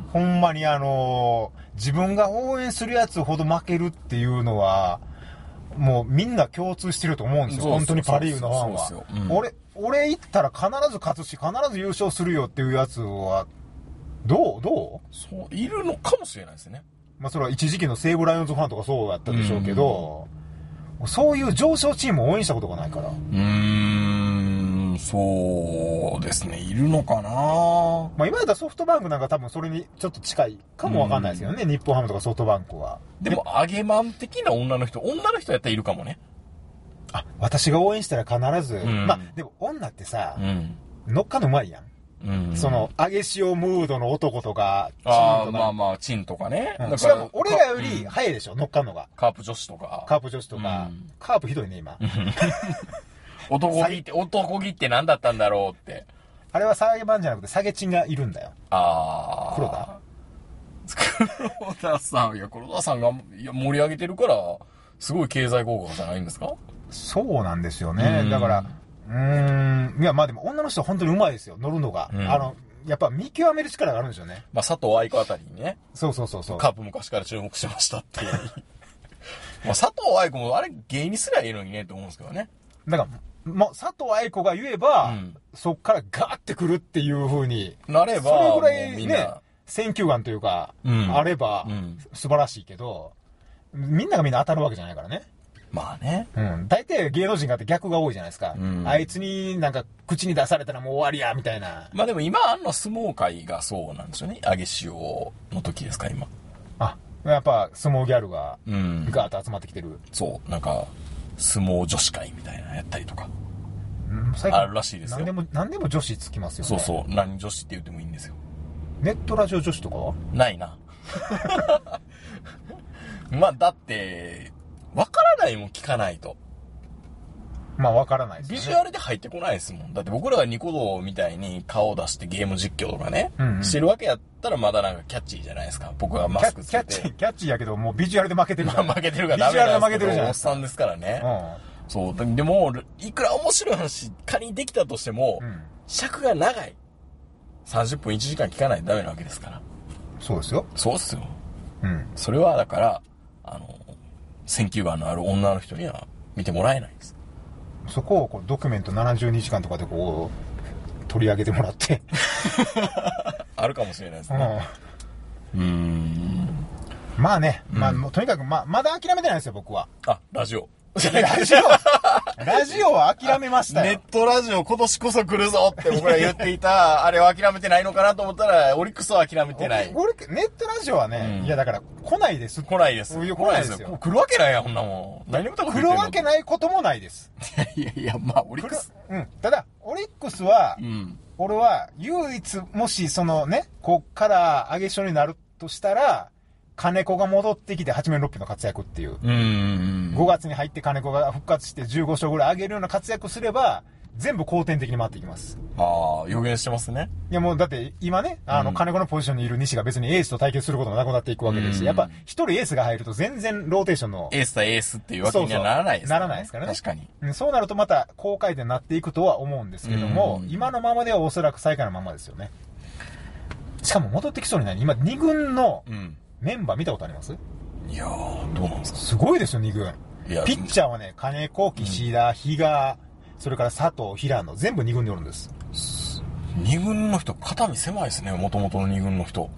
ほんまにあのー、自分が応援するやつほど負けるっていうのは、もうみんな共通してると思うんですよ。本当にパリーグのファンは。うん、俺、俺行ったら必ず勝つし、必ず優勝するよっていうやつは、どうどうそう、いるのかもしれないですね。 まあそれは一時期の西武ライオンズファンとかそうだったでしょうけど、うん、そういう上昇チームを応援したことがないから。うーん、そうですね。いるのかな。 まあ今やったらソフトバンクなんか多分それにちょっと近いかもわかんないですけどね。日本ハムとかソフトバンクは。 でも、揚げマン的な女の人、女の人やったらいるかもね。 あ、私が応援したら必ず、うん、まあでも女ってさ、うん、乗っかのうまいやん。うん、その揚げ塩ムードの男とかチンとか、あまあまあチンとかね、 うん、だからしかも俺らより早いでしょ、うん、乗っかんのがカープ女子とかカープ女子とか、うん、カープひどいね今男気って男気って何だったんだろうって。 あれは下げ版じゃなくて下げチンがいるんだよ。ああ黒田黒田さん、いや黒田さんがいや盛り上げてるからすごい経済効果じゃないんですか。 そうなんですよね。だからうーん。いや、まあでも女の人は本当に上手いですよ、乗るのが。うん、あの、やっぱ見極める力があるんですよね。 まあ佐藤愛子あたりにね。 そうそうそうそう。 カープ昔から注目してましたっていう。まあ佐藤愛子もあれ芸にすりゃいいのにねって思うんですけどね。 だから、もう佐藤愛子が言えば、うん、そっからガーってくるっていう風になれば、 それぐらいね、選球眼というか、うん、あれば、うん、素晴らしいけど、みんながみんな当たるわけじゃないからね。 まあね。 うん。大体芸能人がって逆が多いじゃないですか。うん、あいつになんか口に出されたらもう終わりや、みたいな。 まあでも今あんの相撲界がそうなんですよね。揚げ塩の時ですか、今。 あ、やっぱ相撲ギャルがガーッと集まってきてる。うん、 そう。なんか、相撲女子会みたいなやったりとか。うん、最近あるらしいですよ。 何でも、何でも女子つきますよね。 そうそう。何女子って言ってもいいんですよ。 ネットラジオ女子とかはないな。まあだって、わからないもん聞かないと。 まあわからないですね。ビジュアルで入ってこないですもん。だって僕らがニコ動みたいに顔を出してゲーム実況とかね、うんうん、してるわけやったらまだなんかキャッチーじゃないですか。僕がマスクつけて。 キャッチー、キャッチーやけどもうビジュアルで負けてるから。 負けてるからダメなんですけど。ビジュアルで負けてるじゃん。おっさんですからね。うん、そう。でも、いくら面白い話仮にできたとしても、うん、尺が長い。さんじゅっぷんいちじかん聞かないとダメなわけですから。 そうですよ。 そうっすよ。うん。それはだから、あの、選球眼のある女の人には見てもらえないです。 そこをこうドキュメントななじゅうにじかんとかでこう取り上げてもらってあるかもしれないですね。うん。うーんまあね、うん、まあとにかくままだ諦めてないですよ僕は。 あ、ラジオ。 ラジオラジオは諦めましたよ。 ネットラジオ今年こそ来るぞって僕ら言っていた、あれを諦めてないのかなと思ったら、オリックスは諦めてない。 オリネットラジオはね、うん、いやだから来ないです。 来ないです。 来ないですよ。 来るわけないやん、こんなもん。何も来るわけないこともないです。 いやいや、まあ、オリックス。 うん。ただ、オリックスは、うん、俺は唯一、もしそのね、こっから上げ所になるとしたら、金子が戻ってきてはちめんろっぴの活躍っていう。うんごがつに入って金子が復活してじゅうごしょうぐらい上げるような活躍すれば、全部後天的に回っていきます。 ああ、予言してますね。 いやもうだって今ね、あの、うん、金子のポジションにいる西が別にエースと対決することもなくなっていくわけですし、やっぱ一人エースが入ると全然ローテーションの。 エースとエースっていうわけにはならないですからね。ならないですからね。 確かに。 そうなるとまた高回転になっていくとは思うんですけども、今のままではおそらく最下位のままですよね。しかも戻ってきそうにない。今に軍の、うんメンバー見たことあります？ いやー、どうなんですか？ すごいですよ、に軍。ピッチャーはね、金子、岸田、うん、比嘉、それから佐藤、平野、全部に軍におるんです。 に軍の人、肩身狭いですね、もともとのに軍の人。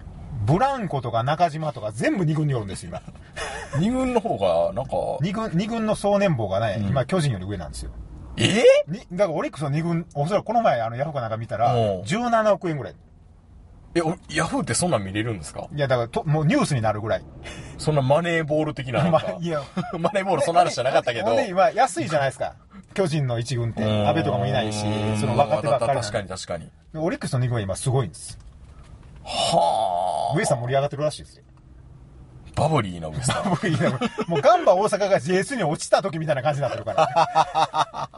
ブランコとか中島とか全部に軍におるんですよ、 今。に軍の方が、なんか。 に軍、に軍の総年俸がね、うん、今巨人より上なんですよ。 えー、 にだからオリックスのに軍、おそらくこの前あのヤフーかなんか見たら、じゅうななおくえんぐらい。 え、ヤフーってそんなん見れるんですか？ いや、だからと、もうニュースになるぐらい。 そんなマネーボール的なのか。ま、いや、マネーボールそんな話じゃなかったけど。 ほんで今、安いじゃないですか。巨人の一軍って。安倍とかもいないし、その若手ばっかり。 確かに確かに。 オリックスのに軍は今すごいんです。 はぁ。 上さん盛り上がってるらしいですよ。 バブリーな上さん。 バブリーな。もうガンバ大阪が ジェイツー に落ちた時みたいな感じになってるから。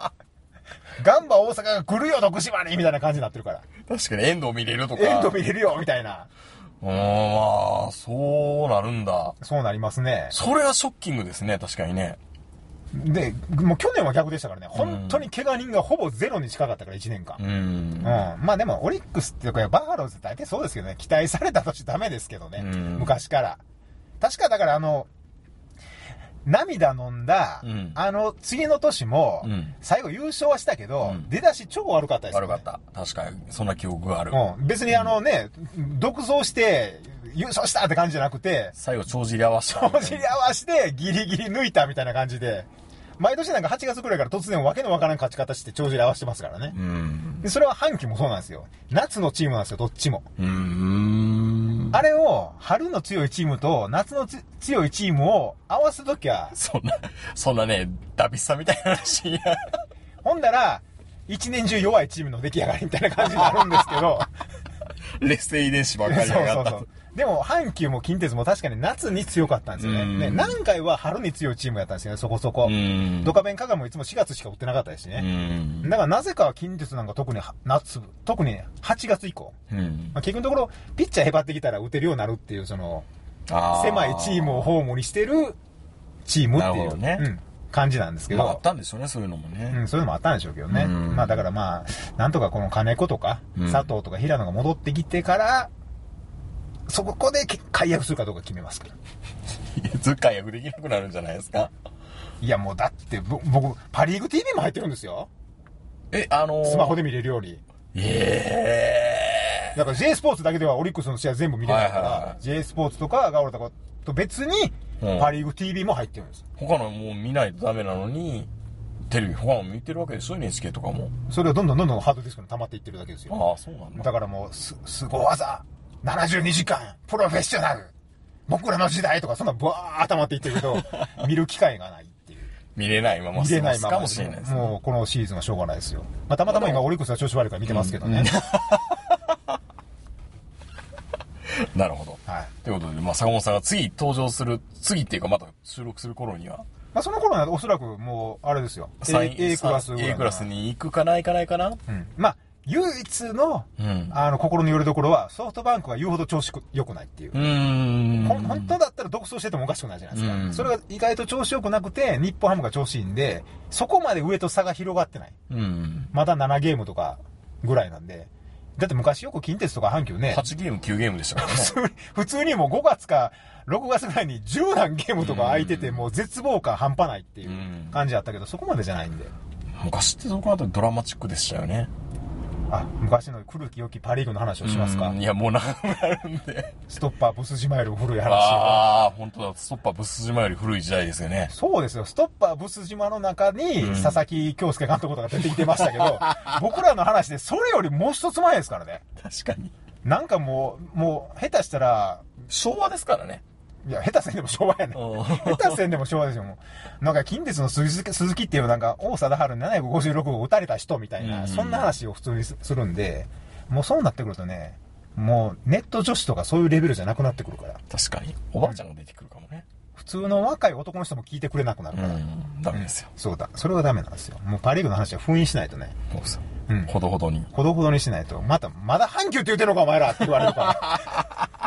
ガンバ大阪が来るよ、徳島にみたいな感じになってるから。 確かに、遠藤見れるとか。 遠藤見れるよ、みたいな。 うーん、まあ、そうなるんだ。 そうなりますね。 それはショッキングですね、確かにね。 で、もう去年は逆でしたからね。本当に怪我人がほぼゼロに近かったから、いちねんかん。うん。うん。まあでも、オリックスっていうか、バファローズって大体そうですけどね。期待されたとしてダメですけどね。昔から。確かだからあの、涙飲んだ、うん、あの、次の年も、うん、最後優勝はしたけど、うん、出だし超悪かったですよね。 悪かった。確かに、そんな記憶がある。 うん。別にあのね、うん、独走して、優勝したって感じじゃなくて、 最後帳尻合わせた。 帳尻合わせて、ギリギリ抜いたみたいな感じで、毎年なんかはちがつくらいから突然わけのわからん勝ち方して帳尻合わせてますからね。うん。で、それは半期もそうなんですよ。夏のチームなんですよ、どっちも。うーん。あれを、春の強いチームと夏の強いチームを合わせときゃ。 そんな、そんなね、ダビッサみたいな話や。 ほんだら、一年中弱いチームの出来上がりみたいな感じになるんですけど。 劣勢遺伝子ばっかり上がった。そうそうそう。 でも、阪急も近鉄も確かに夏に強かったんですよね。ね、何回は春に強いチームやったんですよね、そこそこ。ドカベン加賀もいつもしがつしか売ってなかったですしね。だからなぜか近鉄なんか特に夏、特にはちがつ以降。まあ、結局のところ、ピッチャーへばってきたら打てるようになるっていう、その、狭いチームをホームにしてるチームっていう、ね、うん、感じなんですけど。 まあ、あったんでしょうね、そういうのもね。 うん、そういうのもあったんでしょうけどね。まあだからまあ、なんとかこの金子とか、佐藤とか平野が戻ってきてから、そこで解約するかどうか決めますから。 いつ解約できなくなるんじゃないですか。 いやもうだって僕、パリーグ ティービー も入ってるんですよ。 え、あのー、 スマホで見れるように。ええー。だから J スポーツだけではオリックスの試合全部見れないから、はいはいはい、J スポーツとかガオラとかと別に、パリーグ ティービー も入ってるんです。 他のもう見ないとダメなのに、テレビ他の見てるわけでしょ エヌエイチケー とかも。 それはどんどんどんどんハードディスクに溜まっていってるだけですよ。 ああ、そうなんだ。 だからもう、す、すご技。ななじゅうにじかん、プロフェッショナル、僕らの時代とか、そんなブワーッ溜まっていってるけど、見る機会がないっていう。 見れないまま見れないままかもしれないです、ね。 もうこのシーズンはしょうがないですよ。まあ、たまたま今オリックスは調子悪いから見てますけどね。 うん、なるほど。はい。ということで、まあ、坂本さんが次登場する、次っていうかまた収録する頃には、 まあ、その頃はおそらくもう、あれですよ。 A, A クラスぐらい。A クラスに行くかな、行かないかな。 うん。まあ、唯一の、うん、あの、心のよりどころは、ソフトバンクが言うほど調子良くないっていう。うーん。本当だったら独走しててもおかしくないじゃないですか。うん、それが意外と調子良くなくて、日本ハムが調子いいんで、そこまで上と差が広がってない。うん。まだななゲームとかぐらいなんで。だって昔よく近鉄とか阪急ね。 はちゲーム、きゅうゲームでしたからね。 普通に、普通にもうごがつかろくがつぐらいにじゅう何ゲームとか空いてて、もう絶望感半端ないっていう感じだったけど、そこまでじゃないんで。 昔ってそこまでドラマチックでしたよね。 あ、昔の古き良きパリーグの話をしますか。 いや、もう長くなるんで。 ストッパーブス島より古い話を。 ああ、本当だ。ストッパーブス島より古い時代ですよね。 そうですよ。ストッパーブス島の中に、佐々木京介監督とか出てきてましたけど、僕らの話でそれよりもう一つ前ですからね。 確かに。 なんかもう、もう、下手したら、 昭和ですからね。 いや、下手せんでも昭和やねん。下手せんでも昭和ですよ、もう。なんか、近鉄の鈴木、鈴木っていうなんか、王貞治ななひゃくごじゅうろく号打たれた人みたいな、そんな話を普通にするんで、もうそうなってくるとね、もうネット女子とかそういうレベルじゃなくなってくるから。 確かに。おばあちゃんが出てくるかもね。 普通の若い男の人も聞いてくれなくなるから。うん、 ダメですよ、 うん。そうだ。それはダメなんですよ。もうパリーグの話は封印しないとね。 そうですよ。うん。ほどほどに。 ほどほどにしないと。また、まだ阪急って言ってんのかお前らって言われるから。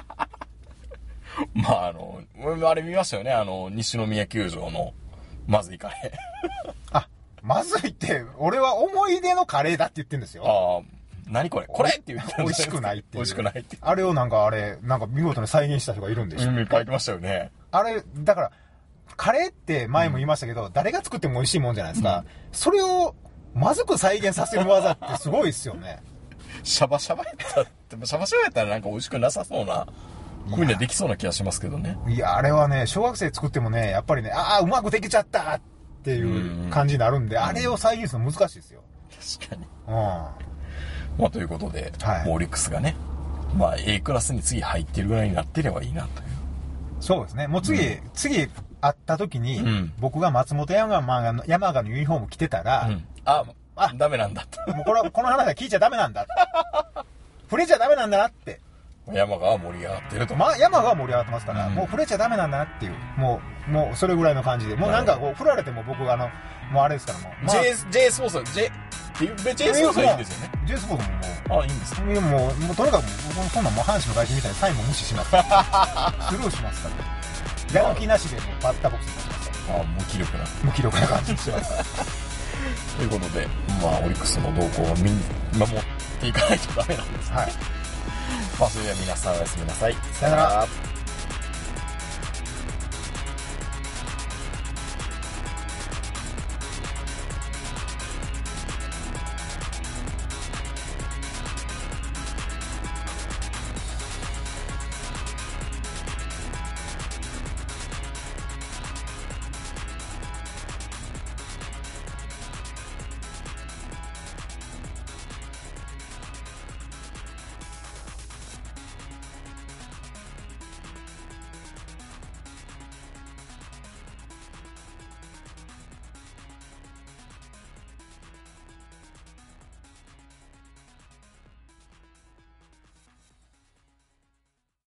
まあ、あの、あれ見ましたよね。あの、西宮球場の、まずいカレー。 あ、まずいって、俺は思い出のカレーだって言ってるんですよ。 ああ、何これこれって言って美味しくないっていう。 美味しくないって。 あれをなんかあれ、なんか見事に再現した人がいるんでしょ。 うん、書いてましたよね。 あれ、だから、カレーって前も言いましたけど、うん、誰が作っても美味しいもんじゃないですか。うん、それを、まずく再現させる技ってすごいですよね。 シャバシャバやったって、シャバシャバやったらなんか美味しくなさそうな。 こういうのできそうな気がしますけどね。 いや、あれはね、小学生作ってもね、やっぱりね、ああ、うまくできちゃったっていう感じになるんで、あれを再現するの難しいですよ。 確かに。 うん。 まあ、ということで、 はい、 もうオリックスがね、まあ、A クラスに次入ってるぐらいになってればいいなという。 そうですね。もう次、うん、次会った時に、うん、僕が松本山雅の、山雅のユニフォーム着てたら、うん、 あ、あ、ダメなんだと。 もうこれ、この話は聞いちゃダメなんだ。触れちゃダメなんだなって。 山川は盛り上がってると。 まあ、山川は盛り上がってますから、うん、もう触れちゃダメなんだなっていう、もう、もうそれぐらいの感じで、もうなんかこう、振られても僕、あの、もうあれですからもう。まあ、 J、J スポーツ、J、J スポーツはいいんですよね。 J スポーツももう。 あ、いいんですか。 もう、もう、とにかく、僕そんなもう阪神の外人みたいにサインも無視します。スルーしますから。やる気なしでもバッターボックスに立ちますから。 あ、無気力な。 無気力な感じにします。 ということで、まあ、オリックスの動向を見守っていかないとダメなんですね。はい。まあ、それでは皆さんおやすみなさい。 さよなら。